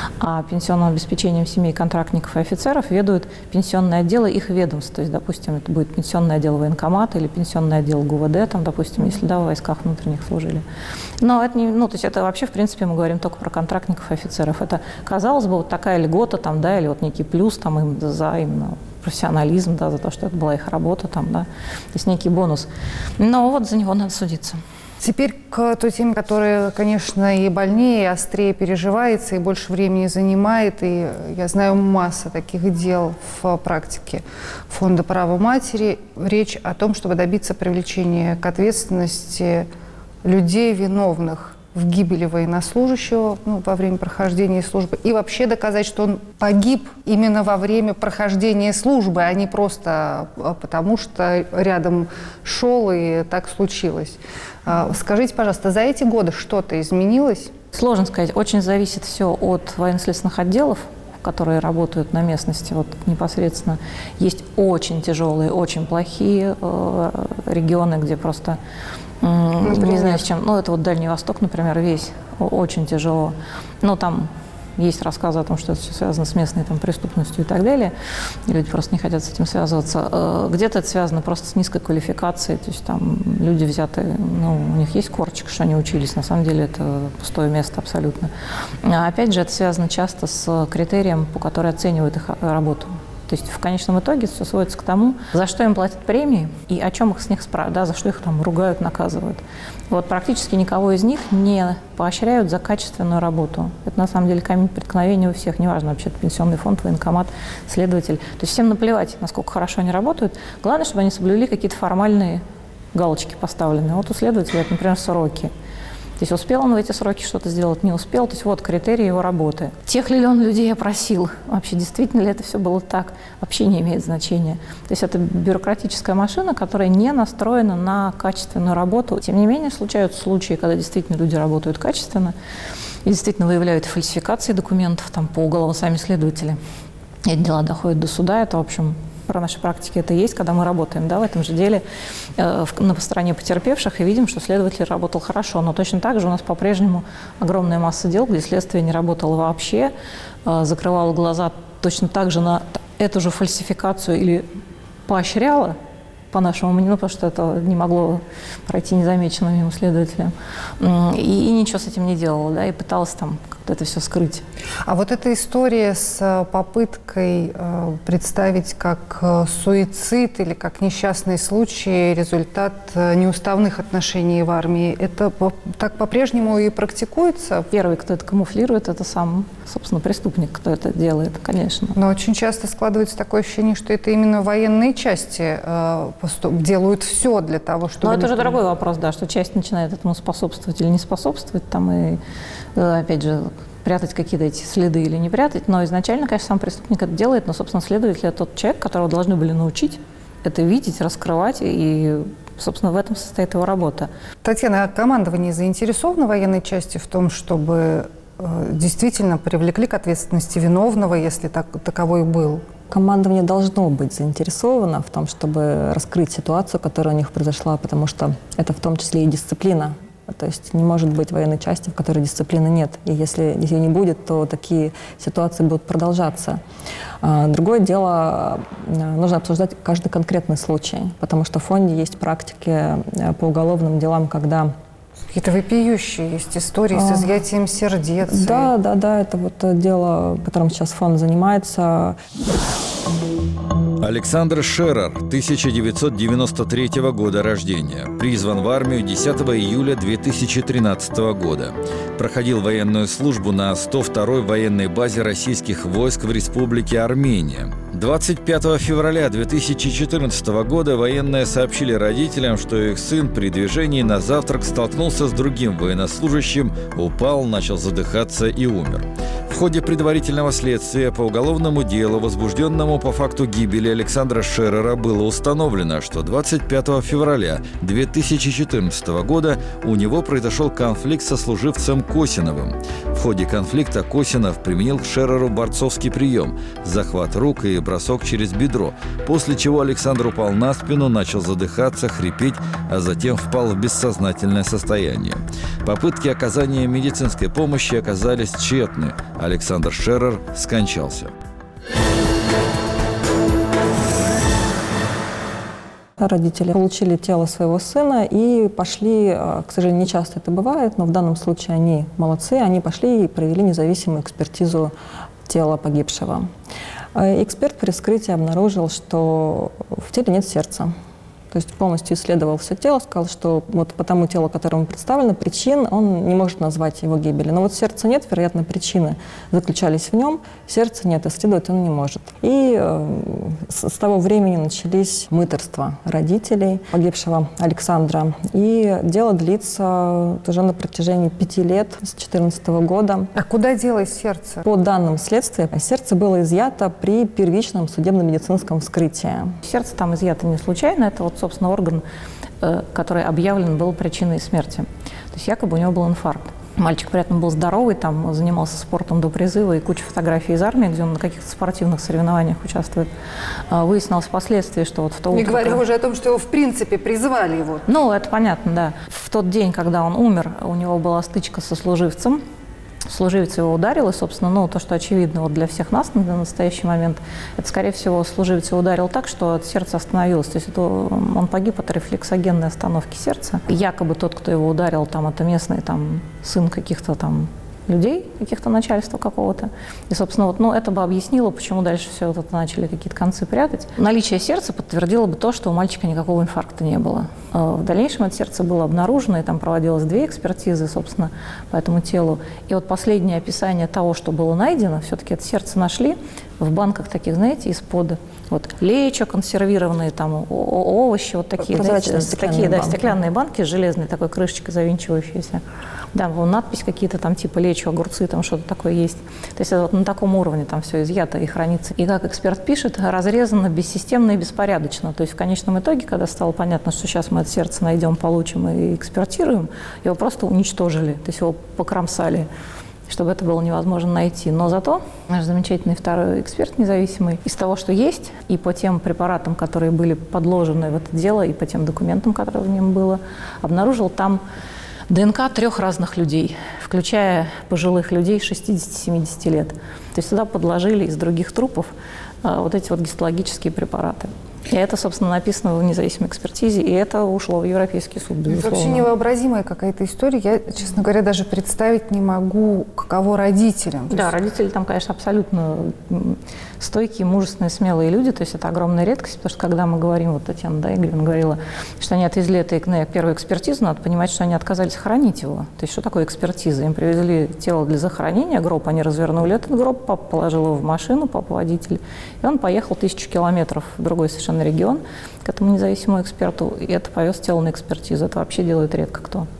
А пенсионным обеспечением семей контрактников и офицеров ведут пенсионные отделы их ведомств. То есть, допустим, это будет пенсионный отдел военкомата или пенсионный отдел ГУВД, там, допустим, если да, в войсках внутренних служили. Но это не, ну, то есть это вообще, в принципе, мы говорим только про контрактников и офицеров. Это, казалось бы, вот такая льгота, там, да, или вот некий плюс там, им за именно профессионализм, да, за то, что это была их работа, там, да, то есть некий бонус. Но вот за него надо судиться. Теперь к той теме, которая, конечно, и больнее, и острее переживается, и больше времени занимает. И я знаю масса таких дел в практике Фонда права матери. Речь о том, чтобы добиться привлечения к ответственности людей, виновных в гибели военнослужащего, ну, во время прохождения службы, и вообще доказать, что он погиб именно во время прохождения службы, а не просто потому, что рядом шел и так случилось. Скажите, пожалуйста, за эти годы что-то изменилось? Сложно сказать. Очень зависит все от военно-следственных отделов, которые работают на местности вот непосредственно. Есть очень тяжелые, очень плохие э, регионы, где просто э, не знаю с чем. Ну, это вот Дальний Восток, например, весь очень тяжело. Но там есть рассказы о том, что это все связано с местной там, преступностью и так далее. И люди просто не хотят с этим связываться. Где-то это связано просто с низкой квалификацией. То есть там люди взяты, ну, у них есть корочка, что они учились. На самом деле это пустое место абсолютно. А опять же, это связано часто с критерием, по которому оценивают их работу. То есть в конечном итоге все сводится к тому, за что им платят премии и о чем их с них спрашивают, да, за что их там ругают, наказывают. Вот практически никого из них не поощряют за качественную работу. Это на самом деле камень преткновения у всех, неважно, вообще пенсионный фонд, военкомат, следователь. То есть всем наплевать, насколько хорошо они работают. Главное, чтобы они соблюли какие-то формальные галочки поставленные. Вот у следователя это, например, сроки. То есть успел он в эти сроки что-то сделать, не успел. То есть вот критерии его работы. Тех ли он людей опросил? Вообще действительно ли это все было так? Вообще не имеет значения. То есть это бюрократическая машина, которая не настроена на качественную работу. Тем не менее, случаются случаи, когда действительно люди работают качественно и действительно выявляют фальсификации документов там, по уголовно сами следователи. Эти дела доходят до суда. Это, в общем, про нашей практике это есть, когда мы работаем, да, в этом же деле э, в, на стороне потерпевших и видим, что следователь работал хорошо. Но точно так же у нас по-прежнему огромная масса дел, где следствие не работало вообще, э, закрывало глаза точно так же на эту же фальсификацию или поощряло, по нашему мнению, ну, потому что это не могло пройти незамеченным мимо следователя. И, и ничего с этим не делала, да, и пыталась там как-то это все скрыть. А вот эта история с попыткой э, представить как э, суицид или как несчастный случай результат э, неуставных отношений в армии, это по, так по-прежнему и практикуется? Первый, кто это камуфлирует, это сам, собственно, преступник, кто это делает, конечно. Но очень часто складывается такое ощущение, что это именно военные части э, делают все для того, чтобы... Но это уже другой вопрос, да, что часть начинает этому способствовать или не способствовать, там и, опять же, прятать какие-то эти следы или не прятать, но изначально, конечно, сам преступник это делает, но, собственно, следователь – это тот человек, которого должны были научить это видеть, раскрывать и собственно, в этом состоит его работа. Татьяна, а командование заинтересовано в военной части в том, чтобы э, действительно привлекли к ответственности виновного, если так, таковой был? Командование должно быть заинтересовано в том, чтобы раскрыть ситуацию, которая у них произошла, потому что это в том числе и дисциплина. То есть не может быть военной части, в которой дисциплины нет. И если ее не будет, то такие ситуации будут продолжаться. Другое дело, нужно обсуждать каждый конкретный случай, потому что в фонде есть практики по уголовным делам, когда... Какие-то вопиющие есть истории а, с изъятием сердец. Да, да, да, это вот дело, которым сейчас фонд занимается. Александр Шерер, тысяча девятьсот девяносто третьего года рождения. Призван в армию десятого июля две тысячи тринадцатого года. Проходил военную службу на сто второй военной базе российских войск в Республике Армения. двадцать пятого февраля две тысячи четырнадцатого года военные сообщили родителям, что их сын при движении на завтрак столкнулся с другим военнослужащим, упал, начал задыхаться и умер. В ходе предварительного следствия по уголовному делу, возбужденному по факту гибели Александра Шерера, было установлено, что двадцать пятого февраля две тысячи четырнадцатого года у него произошел конфликт со служивцем Косиновым. В ходе конфликта Косинов применил к Шереру борцовский прием – захват рук и бросок через бедро, после чего Александр упал на спину, начал задыхаться, хрипеть, а затем впал в бессознательное состояние. Попытки оказания медицинской помощи оказались тщетны. Александр Шерер скончался. Родители получили тело своего сына и пошли, к сожалению, не часто это бывает, но в данном случае они молодцы, они пошли и провели независимую экспертизу тела погибшего. Эксперт при вскрытии обнаружил, что в теле нет сердца. То есть полностью исследовал все тело, сказал, что вот по тому телу, которому представлено, причин он не может назвать его гибели. Но вот сердца нет, вероятно, причины заключались в нем, сердца нет, исследовать он не может. И э, с, с того времени начались мытарства родителей погибшего Александра. И дело длится уже на протяжении пяти лет, с две тысячи четырнадцатого года. А куда делось сердце? По данным следствия, сердце было изъято при первичном судебно-медицинском вскрытии. Сердце там изъято не случайно, это вот, собственно, орган, который объявлен был причиной смерти. То есть якобы у него был инфаркт. Мальчик при этом был здоровый, там занимался спортом до призыва, и куча фотографий из армии, где он на каких-то спортивных соревнованиях участвует. Выяснилось впоследствии, что вот в то утро... Не говоря уже о том, что его в принципе призывали его. Ну, это понятно, да. В тот день, когда он умер, у него была стычка со служивцем. Служивец его ударил, и, собственно, ну, то, что очевидно вот для всех нас на настоящий момент, это, скорее всего, служивец его ударил так, что сердце остановилось. То есть это, он погиб от рефлексогенной остановки сердца. Якобы тот, кто его ударил, там, это местный там, сын каких-то там людей, каких-то начальства какого-то. И, собственно, вот, ну, это бы объяснило, почему дальше все вот это начали какие-то концы прятать. Наличие сердца подтвердило бы то, что у мальчика никакого инфаркта не было. В дальнейшем это сердце было обнаружено, и там проводилось две экспертизы, собственно, по этому телу. И вот последнее описание того, что было найдено, все-таки это сердце нашли в банках таких, знаете, из-под вот лечо, консервированные там овощи, вот такие, знаете, такие, да, стеклянные банки с железной такой крышечкой завинчивающейся. Да, надпись какие-то там типа лечо, огурцы, там что-то такое есть. То есть это вот на таком уровне там все изъято и хранится. И как эксперт пишет, разрезано бессистемно и беспорядочно. То есть в конечном итоге, когда стало понятно, что сейчас мы это сердце найдем, получим и экспертируем, его просто уничтожили, то есть его покромсали, чтобы это было невозможно найти. Но зато наш замечательный второй эксперт независимый из того, что есть, и по тем препаратам, которые были подложены в это дело, и по тем документам, которые в нем было, обнаружил там ДНК трех разных людей, включая пожилых людей шестидесяти-семидесяти лет. То есть сюда подложили из других трупов а, вот эти вот гистологические препараты. И это, собственно, написано в независимой экспертизе, и это ушло в Европейский суд, безусловно. Это вообще невообразимая какая-то история. Я, честно говоря, даже представить не могу, каково родителям. Да, родители там, конечно, абсолютно стойкие, мужественные, смелые люди. То есть это огромная редкость, потому что когда мы говорим, вот Татьяна да, Игоревна говорила, что они отвезли это на первую экспертизу, надо понимать, что они отказались хоронить его. То есть что такое экспертиза? Им привезли тело для захоронения, гроб, они развернули этот гроб, папа положил его в машину, папа водитель, и он поехал тысячу километров в другой совершенно регион к этому независимому эксперту, и это повез тело на экспертизу. Это вообще делает редко кто.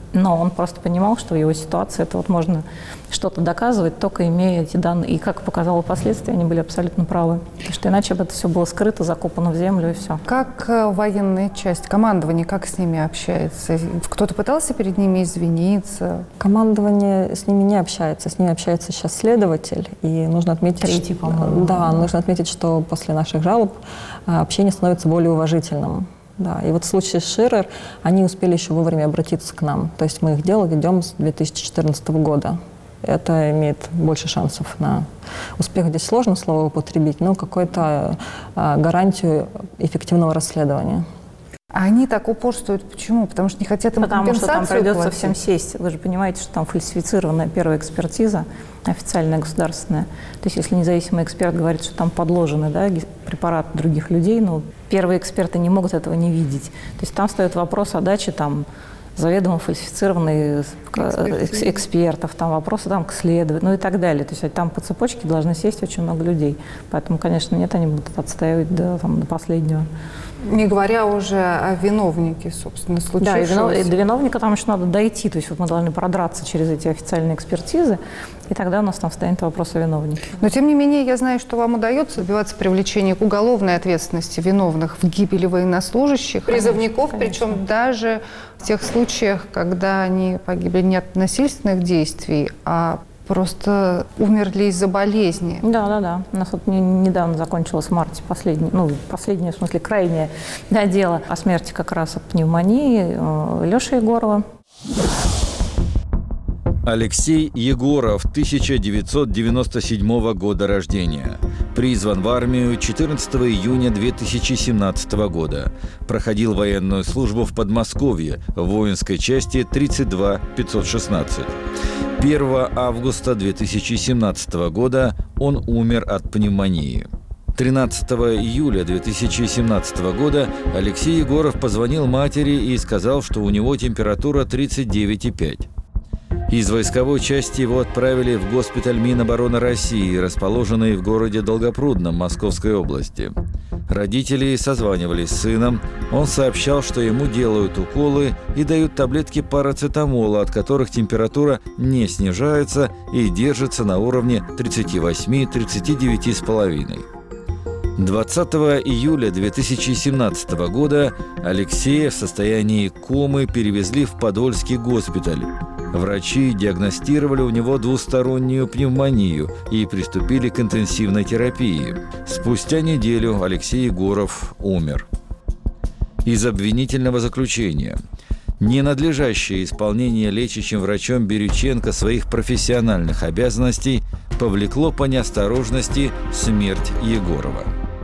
Но он просто понимал, что в его ситуации это вот можно что-то доказывать, только имея эти данные. И, как показало впоследствии, они были абсолютно правы. Потому что иначе бы это все было скрыто, закопано в землю и все. Как военная часть, командование, как с ними общается? Кто-то пытался перед ними извиниться? Командование с ними не общается. С ними общается сейчас следователь. И нужно отметить, Третий, что, по-моему. да, нужно отметить, что после наших жалоб общение становится более уважительным. Да, и вот в случае с Ширер они успели еще вовремя обратиться к нам. То есть мы их дело ведем с две тысячи четырнадцатого года. Это имеет больше шансов на успех. Здесь сложно слово употребить, но какую-то а, гарантию эффективного расследования. А они так упорствуют. Почему? Потому что не хотят им Потому что там придется платить. всем сесть. Вы же понимаете, что там фальсифицированная первая экспертиза, официальная, государственная. То есть если независимый эксперт говорит, что там подложены, да, препараты других людей, ну, первые эксперты не могут этого не видеть. То есть там встает вопрос о даче там, заведомо фальсифицированных экспертов, там вопросы там, к следователю, ну и так далее. То есть там по цепочке должны сесть очень много людей. Поэтому, конечно, нет, они будут отстаивать до, там, до последнего. Не говоря уже о виновнике, собственно, случившегося. Да, и, винов, и до виновника там еще надо дойти. То есть вот мы должны продраться через эти официальные экспертизы, и тогда у нас там встанет вопрос о виновнике. Но, тем не менее, я знаю, что вам удается добиваться привлечения к уголовной ответственности виновных в гибели военнослужащих, Конечно, призывников, конечно. причем даже в тех случаях, когда они погибли не от насильственных действий, а просто умерли из-за болезни. Да, да, да. У нас вот не, недавно закончилось в марте последнее, ну, последнее, в смысле, крайнее да, дело о смерти как раз от пневмонии э, Леши Егорова. Алексей Егоров, тысяча девятьсот девяносто седьмого года рождения. Призван в армию четырнадцатого июня две тысячи семнадцатого года. Проходил военную службу в Подмосковье в воинской части тридцать два пятьсот шестнадцать. первого августа две тысячи семнадцатого года он умер от пневмонии. тринадцатого июля две тысячи семнадцатого года Алексей Егоров позвонил матери и сказал, что у него температура тридцать девять и пять. Из войсковой части его отправили в госпиталь Минобороны России, расположенный в городе Долгопрудном Московской области. Родители созванивались с сыном. Он сообщал, что ему делают уколы и дают таблетки парацетамола, от которых температура не снижается и держится на уровне тридцать восемь - тридцать девять и пять. двадцатого июля две тысячи семнадцатого года Алексея в состоянии комы перевезли в Подольский госпиталь. Врачи диагностировали у него двустороннюю пневмонию и приступили к интенсивной терапии. Спустя неделю Алексей Егоров умер. Из обвинительного заключения. Ненадлежащее исполнение лечащим врачом Бирюченко своих профессиональных обязанностей повлекло по неосторожности смерть Егорова.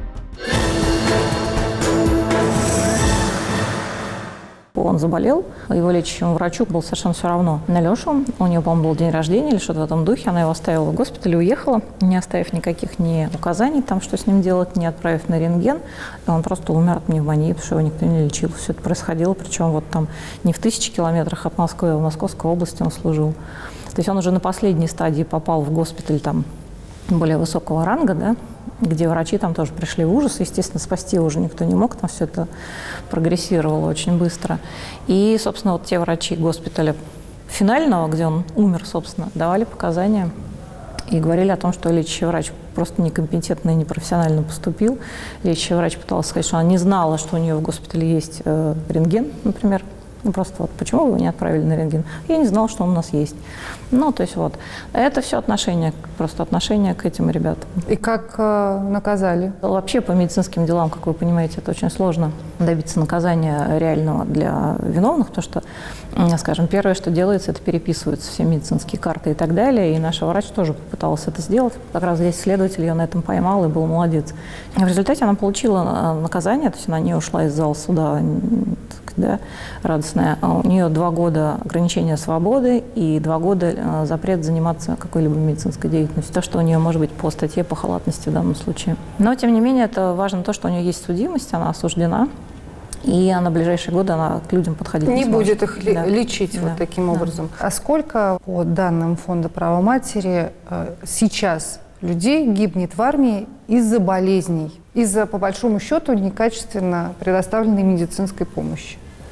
Он заболел, его лечащему врачу было совершенно все равно на Лешу. У нее, по-моему, был день рождения или что-то в этом духе. Она его оставила в госпитале и уехала, не оставив никаких ни указаний, там, что с ним делать, не отправив на рентген. И он просто умер от пневмонии, потому что его никто не лечил. Все это происходило, причем вот там не в тысячи километрах от Москвы, а в Московской области он служил. То есть он уже на последней стадии попал в госпиталь там более высокого ранга, да, где врачи там тоже пришли в ужас. Естественно, спасти его уже никто не мог, там все это прогрессировало очень быстро. И, собственно, вот те врачи госпиталя финального, где он умер, собственно, давали показания и говорили о том, что лечащий врач просто некомпетентно и непрофессионально поступил. Лечащий врач пытался сказать, что она не знала, что у нее в госпитале есть э, рентген, например. Ну, просто вот почему вы его не отправили на рентген? Я не знала, что он у нас есть. Ну, то есть вот. Это все отношение, просто отношение к этим ребятам. И как э, наказали? Вообще по медицинским делам, как вы понимаете, это очень сложно добиться наказания реального для виновных, потому что, скажем, первое, что делается, это переписываются все медицинские карты и так далее. И наша врач тоже попыталась это сделать. Как раз здесь следователь ее на этом поймал и был молодец. В результате она получила наказание, то есть она не ушла из зала суда, да, радостная. У нее два года ограничения свободы и два года запрет заниматься какой-либо медицинской деятельностью. То, что у нее может быть по статье по халатности в данном случае. Но, тем не менее, это важно то, что у нее есть судимость, она осуждена. И на ближайшие годы она к людям подходить не, не сможет. будет их да. лечить да. вот таким да. образом. А сколько, по данным Фонда права матери, сейчас людей гибнет в армии из-за болезней, из-за, по большому счету, некачественно предоставленной медицинской помощи?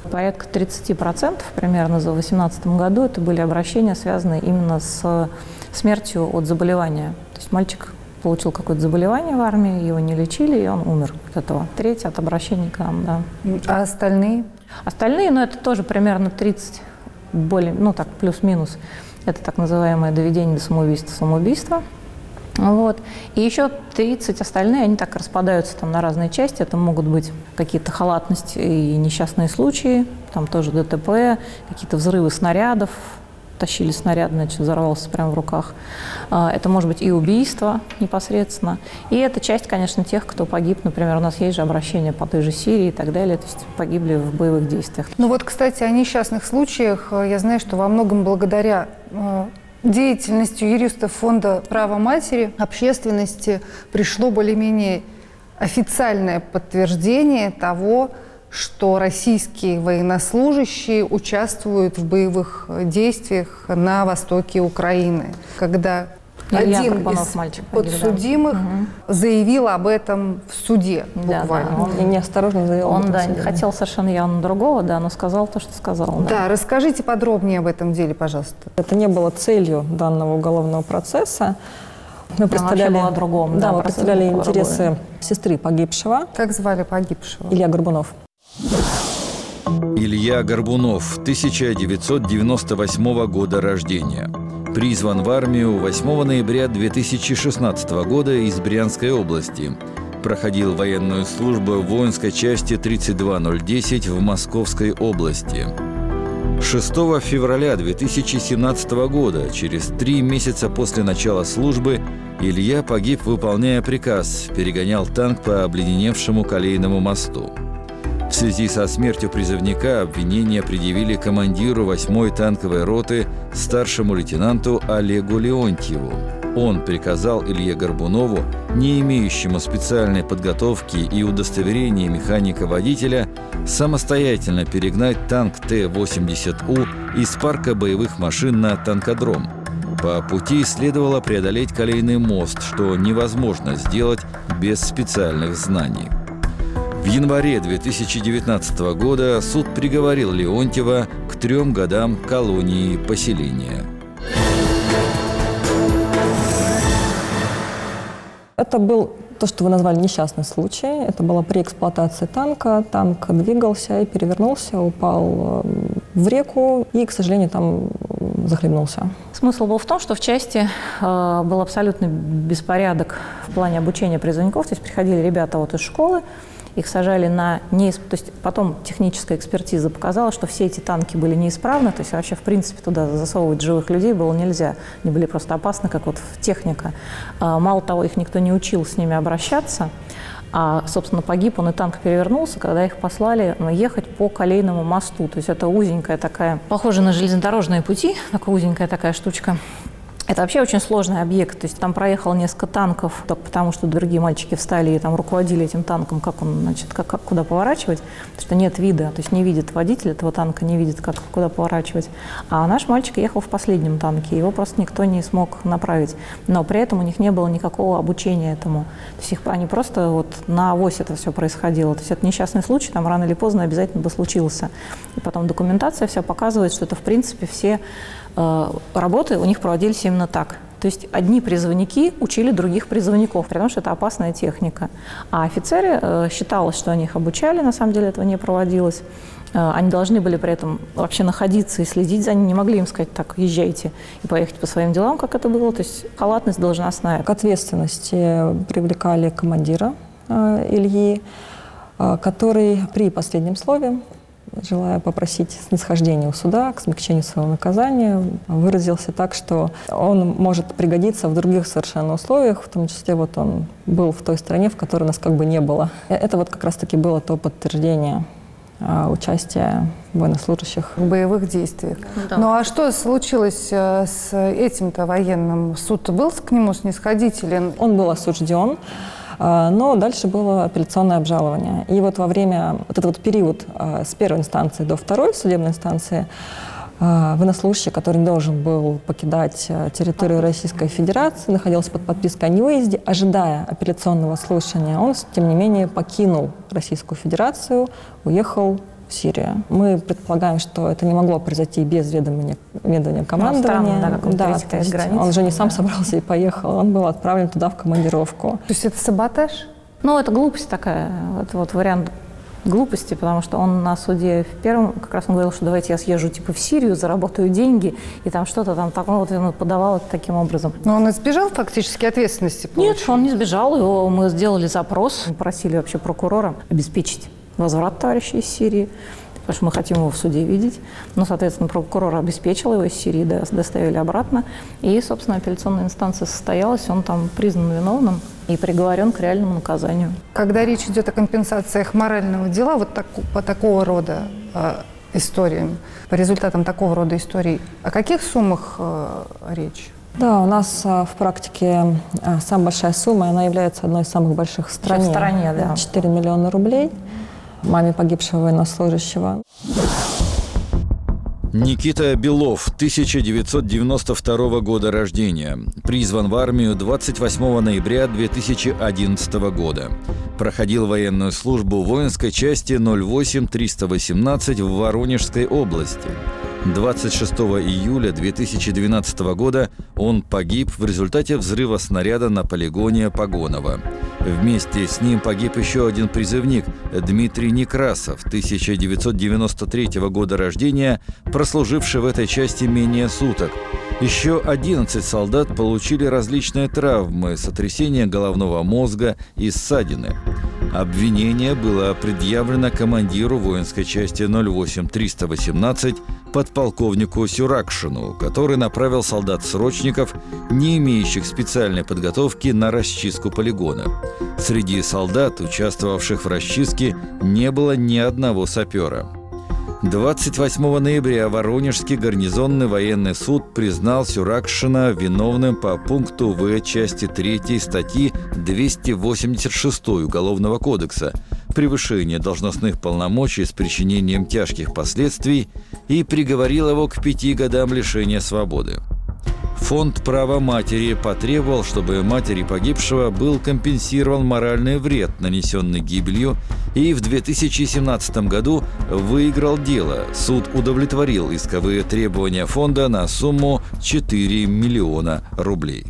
Порядка тридцати процентов примерно за две тысячи восемнадцатом году это были обращения, связанные именно с смертью от заболевания. То есть мальчик получил какое-то заболевание в армии, его не лечили, и он умер от этого. Треть от обращений к нам, да. А остальные? Остальные, ну, это тоже примерно тридцать, более, ну, так, плюс-минус. Это так называемое доведение до самоубийства, самоубийства. Вот. И еще тридцать остальные, они так распадаются там на разные части. Это могут быть какие-то халатности и несчастные случаи, там тоже ДТП, какие-то взрывы снарядов, тащили снаряд, значит, взорвался прямо в руках. Это может быть и убийство непосредственно. И это часть, конечно, тех, кто погиб. Например, у нас есть же обращения по той же Сирии и так далее, то есть погибли в боевых действиях. Ну вот, кстати, о несчастных случаях. Я знаю, что во многом благодаря деятельностью юристов Фонда права матери общественности пришло более-менее официальное подтверждение того, что российские военнослужащие участвуют в боевых действиях на востоке Украины. Когда Илья один Горбунов, из мальчик, погиб, подсудимых да. заявил об этом в суде, да, буквально. Да, он неосторожно заявил. Он, да, не хотел совершенно явно другого, да, но сказал то, что сказал. Да. да, расскажите подробнее об этом деле, пожалуйста. Это не было целью данного уголовного процесса. Мы представляли, о другом, да, да, мы представляли интересы другое. сестры погибшего. Как звали погибшего? Илья Горбунов. Илья Горбунов, тысяча девятьсот девяносто восьмого года рождения. Призван в армию восьмого ноября две тысячи шестнадцатого года из Брянской области. Проходил военную службу в воинской части тридцать два ноль десять в Московской области. шестого февраля две тысячи семнадцатого года, через три месяца после начала службы, Илья погиб, выполняя приказ, перегонял танк по обледеневшему Колейному мосту. В связи со смертью призывника обвинения предъявили командиру восьмой танковой роты старшему лейтенанту Олегу Леонтьеву. Он приказал Илье Горбунову, не имеющему специальной подготовки и удостоверения механика-водителя, самостоятельно перегнать танк Т восемьдесят У из парка боевых машин на танкодром. По пути следовало преодолеть Колейный мост, что невозможно сделать без специальных знаний. В январе две тысячи девятнадцатого года суд приговорил Леонтьева к трем годам колонии поселения. Это был то, что вы назвали несчастный случай. Это было при эксплуатации танка. Танк двигался и перевернулся, упал в реку и, к сожалению, там захлебнулся. Смысл был в том, что в части э, был абсолютный беспорядок в плане обучения призывников. То есть приходили ребята вот из школы, их сажали на неисправность. То есть потом техническая экспертиза показала, что все эти танки были неисправны. То есть вообще, в принципе, туда засовывать живых людей было нельзя. Они были просто опасны, как вот техника. А, мало того, их никто не учил с ними обращаться. А, собственно, погиб он, и танк перевернулся, когда их послали ехать по Колейному мосту. То есть это узенькая такая, похожа на железнодорожные пути, такая узенькая такая штучка. Это вообще очень сложный объект, то есть там проехало несколько танков, только потому что другие мальчики встали и там руководили этим танком, как он, значит, как, как куда поворачивать, потому что нет вида, то есть не видит водитель этого танка, не видит, как куда поворачивать. А наш мальчик ехал в последнем танке, его просто никто не смог направить, но при этом у них не было никакого обучения этому. То есть их, они просто вот на авось это все происходило. То есть это несчастный случай, там рано или поздно обязательно бы случился. И потом документация вся показывает, что это в принципе все работы у них проводились именно так. То есть одни призывники учили других призывников, потому что это опасная техника. А офицеры, э, считалось, что они их обучали, на самом деле этого не проводилось. Э, они должны были при этом вообще находиться и следить за ними, не могли им сказать, так, езжайте и поехать по своим делам, как это было. То есть халатность должностная. К ответственности привлекали командира э, Ильи, э, который при последнем слове, желая попросить снисхождения у суда к смягчению своего наказания, выразился так, что он может пригодиться в других совершенно условиях, в том числе вот он был в той стране, в которой нас как бы не было. Это вот как раз-таки было то подтверждение а, участия военнослужащих в боевых действиях. Да. Ну а что случилось с этим-то военным? Суд был к нему снисходителен? Он был осужден. Но дальше было апелляционное обжалование. И вот во время, вот этот вот период с первой инстанции до второй судебной инстанции военнослужащий, который не должен был покидать территорию Российской Федерации, находился под подпиской о невыезде, ожидая апелляционного слушания, он, тем не менее, покинул Российскую Федерацию, уехал в Сирию. Мы предполагаем, что это не могло произойти без ведомия, ведомия командования. Ну, странно, да, как он да, пересекает границу. Он же не сам собрался и поехал, он был отправлен туда в командировку. То есть это саботаж? Ну, это глупость такая, это вот вариант глупости, потому что он на суде в первом, как раз он говорил, что давайте я съезжу типа в Сирию, заработаю деньги, и там что-то там такое, вот он подавал это таким образом. Но он избежал фактически ответственности? Нет, он не сбежал, его мы сделали запрос, мы просили вообще прокурора обеспечить возврат товарища из Сирии, потому что мы хотим его в суде видеть. Ну, соответственно, прокурор обеспечил его из Сирии, доставили обратно. И, собственно, апелляционная инстанция состоялась, он там признан виновным и приговорен к реальному наказанию. Когда речь идет о компенсациях морального дела, вот так, по такого рода э, историям, по результатам такого рода историй, о каких суммах э, речь? Да, у нас а, в практике а, самая большая сумма, она является одной из самых больших в стране. В стране, да. четыре миллиона рублей маме погибшего военнослужащего. Никита Белов, тысяча девятьсот девяносто второго года рождения. Призван в армию двадцать восьмого ноября две тысячи одиннадцатого года. Проходил военную службу в воинской части ноль восемь триста восемнадцать в Воронежской области. двадцать шестого июля две тысячи двенадцатого года он погиб в результате взрыва снаряда на полигоне Погонова. Вместе с ним погиб еще один призывник Дмитрий Некрасов, тысяча девятьсот девяносто третьего года рождения, прослуживший в этой части менее суток. Еще одиннадцать солдат получили различные травмы, сотрясение головного мозга и ссадины. Обвинение было предъявлено командиру воинской части ноль восемь триста восемнадцать подполковнику Сюракшину, который направил солдат-срочников, не имеющих специальной подготовки, на расчистку полигона. Среди солдат, участвовавших в расчистке, не было ни одного сапера. двадцать восьмого ноября Воронежский гарнизонный военный суд признал Сюракшина виновным по пункту В части третьей статьи двести восемьдесят шесть Уголовного кодекса «Превышение должностных полномочий с причинением тяжких последствий» и приговорил его к пяти годам лишения свободы. Фонд права матери потребовал, чтобы матери погибшего был компенсирован моральный вред, нанесенный гибелью, и в две тысячи семнадцатом году выиграл дело. Суд удовлетворил исковые требования фонда на сумму четыре миллиона рублей.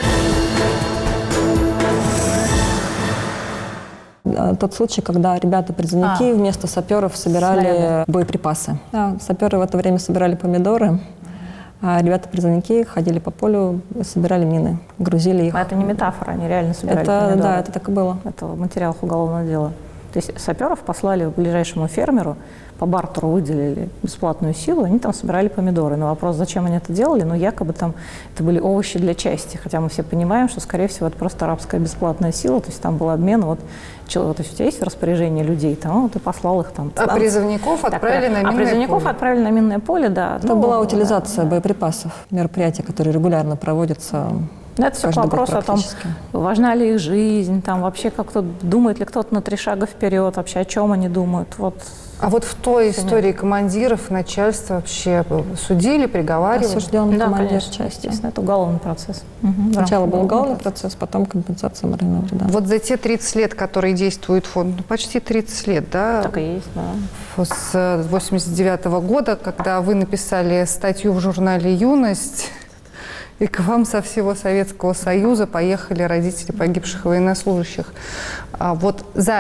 Тот случай, когда ребята-призывники а, вместо саперов собирали снаряды. боеприпасы. Да, саперы в это время собирали помидоры, а ребята-призывники ходили по полю, собирали мины, грузили их. А это не метафора, они реально собирали это, помидоры. Да, это так и было. Это в материалах уголовного дела. То есть саперов послали к ближайшему фермеру, по бартеру выделили бесплатную силу, они там собирали помидоры. На вопрос, зачем они это делали, ну, якобы там это были овощи для части, хотя мы все понимаем, что, скорее всего, это просто арабская бесплатная сила, то есть там был обмен, вот, то есть у тебя есть распоряжение людей, там, вот, ты послал их там. А там, призывников так, отправили на минное поле. А призывников поле. отправили на минное поле, да. Это ну, была утилизация да, боеприпасов, мероприятия, которые регулярно проводятся. Это все вопрос о том, важна ли их жизнь, там вообще как-то думает ли кто-то на три шага вперед, вообще о чем они думают. Вот. А вот в той истории командиров, начальство вообще судили, приговаривали? Осужденный да, командир конечно, части. Естественно, это уголовный процесс. Угу. Сначала был уголовный процесс, потом компенсация морального вреда. Вот за те тридцать лет, которые действует фонд, ну, почти тридцать лет, да? Так и есть, да. С восемьдесят девятого года, когда вы написали статью в журнале «Юность», и к вам со всего Советского Союза поехали родители погибших военнослужащих. А вот за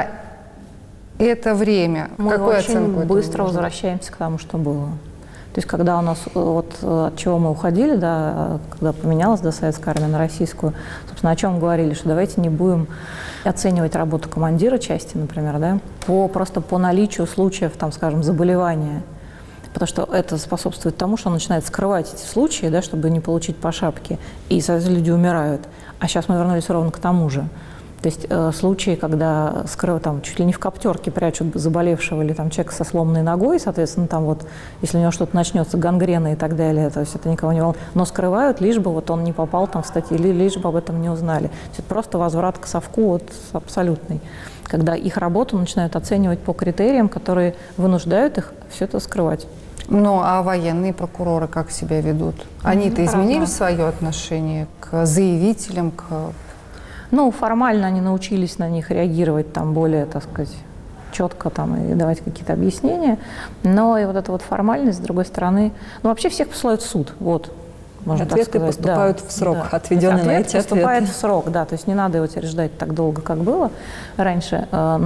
это время мы какую очень оценку быстро можно? возвращаемся к тому, что было. То есть когда у нас, вот от чего мы уходили, да, когда поменялась да, советская армия на российскую, собственно, о чем говорили, что давайте не будем оценивать работу командира части, например, да, по, просто по наличию случаев, там, скажем, заболевания. Потому что это способствует тому, что он начинает скрывать эти случаи, да, чтобы не получить по шапке, и, соответственно, люди умирают. А сейчас мы вернулись ровно к тому же. То есть э, случаи, когда скрывают, там, чуть ли не в коптерке прячут заболевшего или там, человека со сломанной ногой, соответственно, там вот, если у него что-то начнется, гангрена и так далее, то есть это никого не волнует. Но скрывают, лишь бы вот он не попал там в статьи, или лишь бы об этом не узнали. То есть это просто возврат к совку вот, абсолютный. Когда их работу начинают оценивать по критериям, которые вынуждают их все это скрывать. Ну, а военные прокуроры как себя ведут? Они-то ну, изменили правда. свое отношение к заявителям, к... Ну, формально они научились на них реагировать там более, так сказать, четко там и давать какие-то объяснения. Но и вот эта вот формальность, с другой стороны, ну вообще всех посылают в суд, вот. Можно ответы так сказать. поступают да. в срок, да. отведенный на эти поступает ответы. в срок, да, то есть не надо его теперь ждать так долго, как было раньше,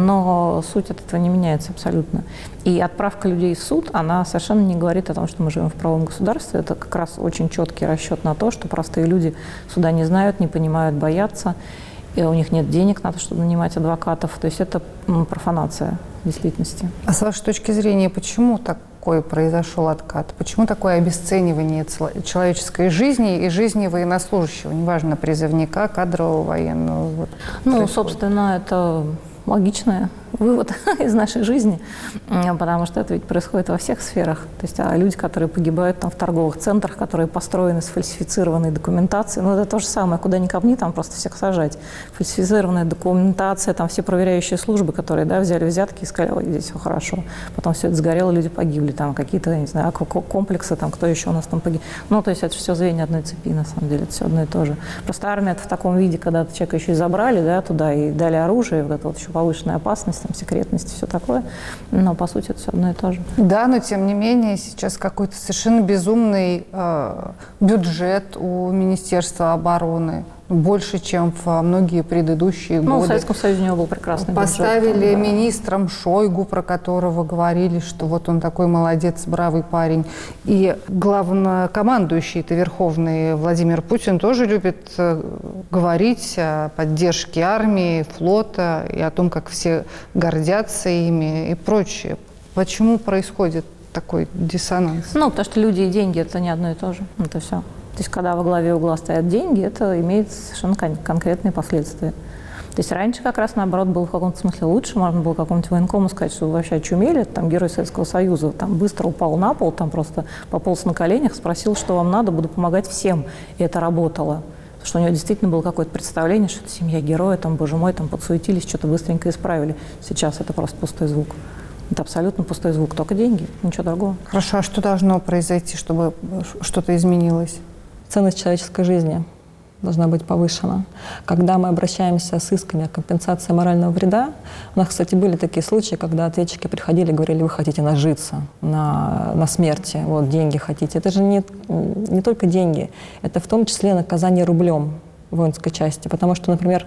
но суть от этого не меняется абсолютно. И отправка людей в суд, она совершенно не говорит о том, что мы живем в правовом государстве, это как раз очень четкий расчет на то, что простые люди суда не знают, не понимают, боятся, и у них нет денег на то, чтобы нанимать адвокатов, то есть это профанация действительности. А с вашей точки зрения, почему такой произошел откат? Почему такое обесценивание человеческой жизни и жизни военнослужащего, неважно, призывника, кадрового, военного? Вот, ну, происходит? собственно, это логичный вывод из нашей жизни, потому что это ведь происходит во всех сферах. То есть а люди, которые погибают там, в торговых центрах, которые построены с фальсифицированной документацией, ну это то же самое, куда ни копни, там просто всех сажать. Фальсифицированная документация, там все проверяющие службы, которые да, взяли взятки и сказали, ой, здесь все хорошо. Потом все это сгорело, люди погибли, там какие-то, не знаю, аквакомплексы, там кто еще у нас там погиб. Ну, то есть это все звенья одной цепи, на самом деле, это все одно и то же. Просто армия это в таком виде, когда человека еще и забрали, да, туда и дали оружие, вот это вот еще повышенная опасность, там, секретность, все такое, но по сути это все одно и то же. Да, но тем не менее сейчас какой-то совершенно безумный э, бюджет у Министерства обороны, больше, чем в многие предыдущие ну, годы. в Советском Союзе у него был прекрасный Поставили бюджет. Там, да. министром Шойгу, про которого говорили, что вот он такой молодец, бравый парень. И главнокомандующий-то верховный Владимир Путин тоже любит говорить о поддержке армии, флота и о том, как все гордятся ими и прочее. Почему происходит такой диссонанс? Ну, потому что люди и деньги – это не одно и то же. Это все. То есть, когда во главе угла стоят деньги, это имеет совершенно кон- конкретные последствия. То есть, раньше как раз, наоборот, было в каком-то смысле лучше. Можно было какому-нибудь военкому сказать, что вы вообще очумели, там, герой Советского Союза, там, быстро упал на пол, там, просто пополз на коленях, спросил, что вам надо, буду помогать всем. И это работало. Потому что у него действительно было какое-то представление, что это семья героя, там, боже мой, там, подсуетились, что-то быстренько исправили. Сейчас это просто пустой звук. Это абсолютно пустой звук, только деньги, ничего другого. Хорошо, а что должно произойти, чтобы что-то изменилось? Ценность человеческой жизни должна быть повышена. Когда мы обращаемся с исками о компенсации морального вреда, у нас, кстати, были такие случаи, когда ответчики приходили и говорили, вы хотите нажиться на, на смерти, вот, деньги хотите. Это же не, не только деньги, это в том числе наказание рублем в воинской части. Потому что, например,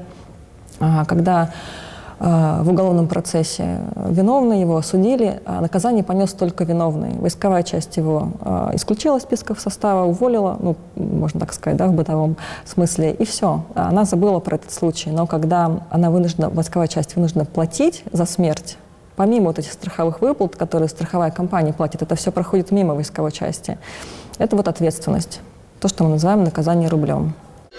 когда в уголовном процессе виновный, его осудили, а наказание понес только виновный. Войсковая часть его э, исключила из списков состава, уволила, ну, можно так сказать, да, в бытовом смысле, и все. Она забыла про этот случай. Но когда она вынуждена, войсковая часть вынуждена платить за смерть, помимо вот этих страховых выплат, которые страховая компания платит, это все проходит мимо войсковой части. Это вот ответственность. То, что мы называем наказание рублем.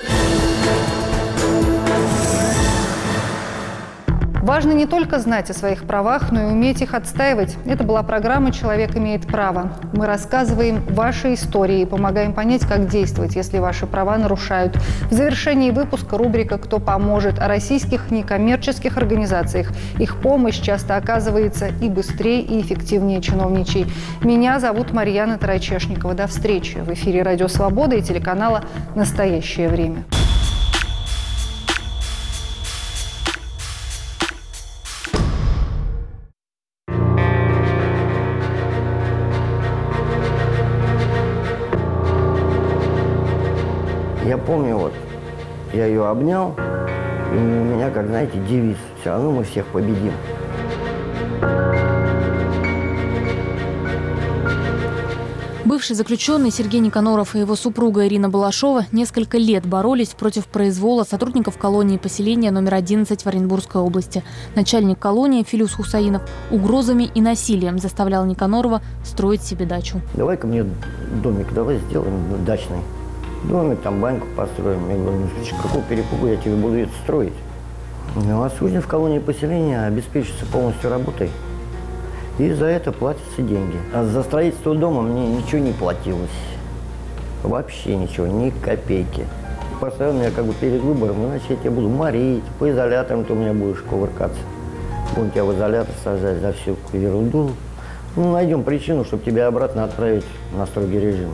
Важно не только знать о своих правах, но и уметь их отстаивать. Это была программа «Человек имеет право». Мы рассказываем ваши истории и помогаем понять, как действовать, если ваши права нарушают. В завершении выпуска рубрика «Кто поможет?» о российских некоммерческих организациях. Их помощь часто оказывается и быстрее, и эффективнее чиновничьей. Меня зовут Марьяна Тарачешникова. До встречи в эфире «Радио Свобода» и телеканала «Настоящее время». Я помню, вот, я ее обнял, и у меня, как, знаете, девиз, все равно мы всех победим. Бывший заключенный Сергей Никаноров и его супруга Ирина Балашова несколько лет боролись против произвола сотрудников колонии поселения номер одиннадцать в Оренбургской области. Начальник колонии Филюс Хусаинов угрозами и насилием заставлял Никанорова строить себе дачу. Давай-ка мне домик, давай сделаем дачный. Домик, там баньку построим. Я говорю, ну, какого перепугу я тебе буду это строить? Ну, а судьи в колонии поселения обеспечатся полностью работой. И за это платятся деньги. А за строительство дома мне ничего не платилось. Вообще ничего, ни копейки. Поставил меня как бы перед выбором, иначе я тебя буду морить, по изоляторам ты у меня будешь кувыркаться. Будем тебя в изолятор сажать за всю ерунду. Ну, найдем причину, чтобы тебя обратно отправить на строгий режим.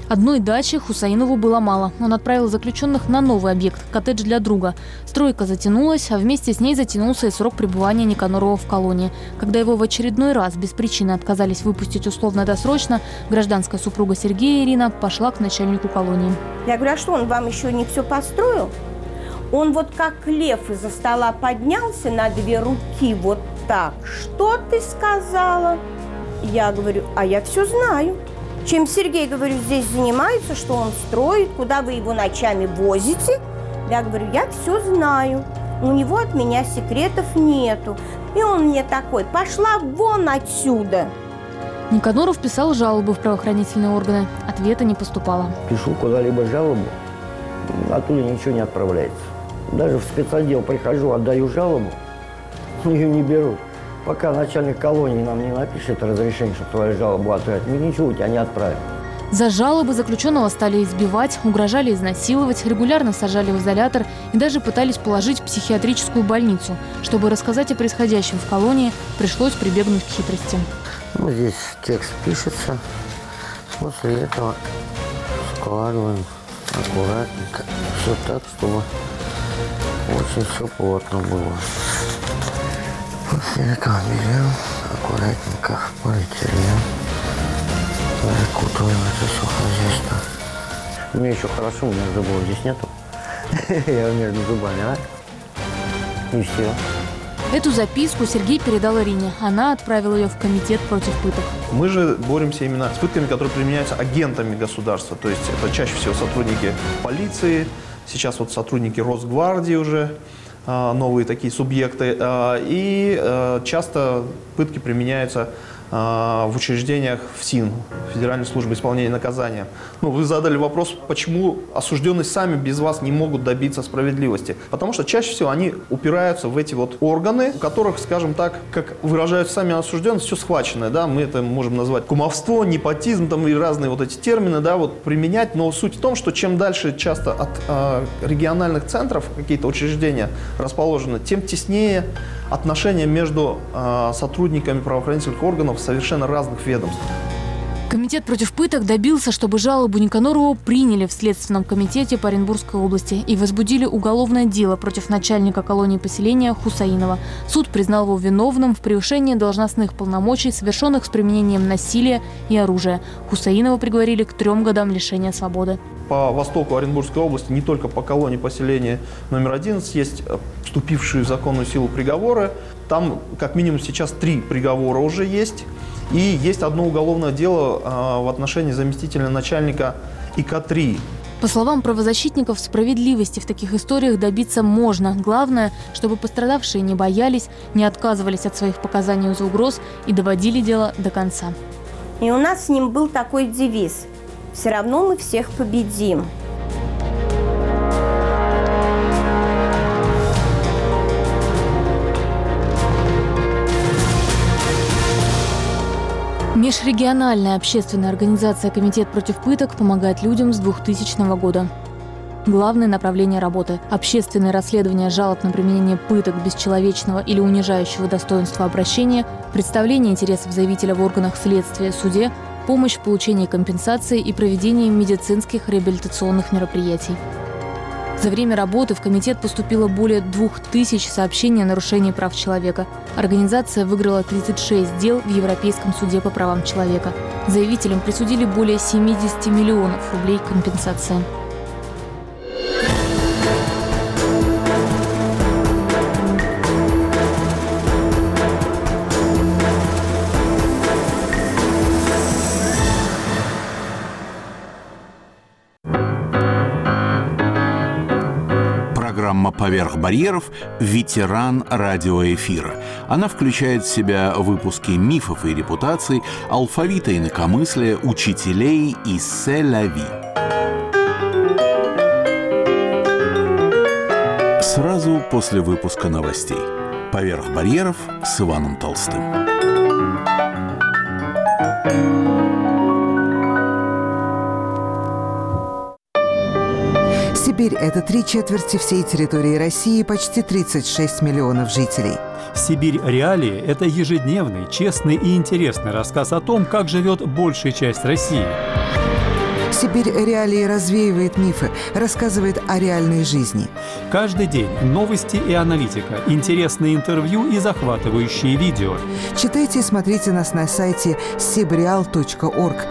Одной дачи Хусаинову было мало. Он отправил заключенных на новый объект – коттедж для друга. Стройка затянулась, а вместе с ней затянулся и срок пребывания Никанорова в колонии. Когда его в очередной раз без причины отказались выпустить условно-досрочно, гражданская супруга Сергея Ирина пошла к начальнику колонии. Я говорю, а что, он вам еще не все построил? Он вот как лев из-за стола поднялся на две руки вот так. Что ты сказала? Я говорю, а я все знаю. Чем Сергей, говорю, здесь занимается, что он строит, куда вы его ночами возите? Я говорю, я все знаю. У него от меня секретов нету. И он мне такой, пошла вон отсюда. Никаноров писал жалобы в правоохранительные органы. Ответа не поступало. Пишу куда-либо жалобу, оттуда ничего не отправляется. Даже в спецотдел прихожу, отдаю жалобу, ее не берут. Пока начальник колонии нам не напишет разрешение, чтобы твою жалобу отправить, мы ничего у тебя не отправим. За жалобы заключенного стали избивать, угрожали изнасиловать, регулярно сажали в изолятор и даже пытались положить в психиатрическую больницу. Чтобы рассказать о происходящем в колонии, пришлось прибегнуть к хитрости. Ну, здесь текст пишется, после этого складываем аккуратненько, все так, чтобы очень все плотно было. После этого берем аккуратненько полиэтилен, закутываем это все хозяйство. Мне еще хорошо, у меня зубов здесь нету. Я между зубами, а? И все. Эту записку Сергей передал Ирине. Она отправила ее в комитет против пыток. Мы же боремся именно с пытками, которые применяются агентами государства. То есть это чаще всего сотрудники полиции, сейчас вот сотрудники Росгвардии уже, новые такие субъекты. И часто пытки применяются в учреждениях ФСИН, Федеральной службы исполнения наказания. Ну, вы задали вопрос, почему осужденные сами без вас не могут добиться справедливости. Потому что чаще всего они упираются в эти вот органы, у которых, скажем так, как выражают сами осужденные, все схваченное, да, мы это можем назвать кумовство, непотизм, там и разные вот эти термины, да, вот применять. Но суть в том, что чем дальше часто от э, региональных центров какие-то учреждения расположены, тем теснее отношения между э, сотрудниками правоохранительных органов совершенно разных ведомств. Комитет против пыток добился, чтобы жалобу Никанорова приняли в Следственном комитете по Оренбургской области и возбудили уголовное дело против начальника колонии поселения Хусаинова. Суд признал его виновным в превышении должностных полномочий, совершенных с применением насилия и оружия. Хусаинова приговорили к трем годам лишения свободы. По востоку Оренбургской области, не только по колонии поселения номер одиннадцать, есть вступившие в законную силу приговоры. Там как минимум сейчас три приговора уже есть. И есть одно уголовное дело э, в отношении заместителя начальника И К три. По словам правозащитников, справедливости в таких историях добиться можно. Главное, чтобы пострадавшие не боялись, не отказывались от своих показаний из-за угроз и доводили дело до конца. И у нас с ним был такой девиз: «Все равно мы всех победим». Межрегиональная общественная организация «Комитет против пыток» помогает людям с двухтысячного года. Главное направление работы – общественное расследование жалоб на применение пыток, бесчеловечного или унижающего достоинства обращения, представление интересов заявителя в органах следствия, суде, помощь в получении компенсации и проведении медицинских реабилитационных мероприятий. За время работы в комитет поступило более двух тысяч сообщений о нарушении прав человека. Организация выиграла тридцать шесть дел в Европейском суде по правам человека. Заявителям присудили более семидесяти миллионов рублей компенсации. Программа «Поверх барьеров» – ветеран радиоэфира. Она включает в себя выпуски мифов и репутаций, алфавита инакомыслия, учителей и «Се-ля-ви». Сразу после выпуска новостей. «Поверх барьеров» с Иваном Толстым. Сибирь – это три четверти всей территории России, почти тридцать шесть миллионов жителей. «Сибирь. Реалии» – это ежедневный, честный и интересный рассказ о том, как живет большая часть России. Сибирь реалии развеивает мифы, рассказывает о реальной жизни. Каждый день новости и аналитика, интересные интервью и захватывающие видео. Читайте и смотрите нас на сайте сибреал точка орг.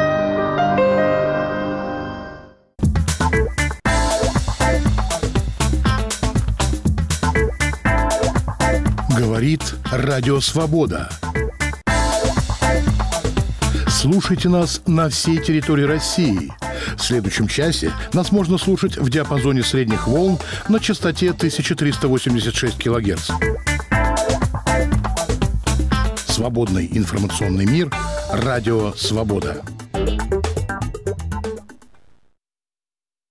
Говорит Радио Свобода. Слушайте нас на всей территории России. В следующем часе нас можно слушать в диапазоне средних волн на частоте тысяча триста восемьдесят шесть килогерц. Свободный информационный мир. Радио Свобода.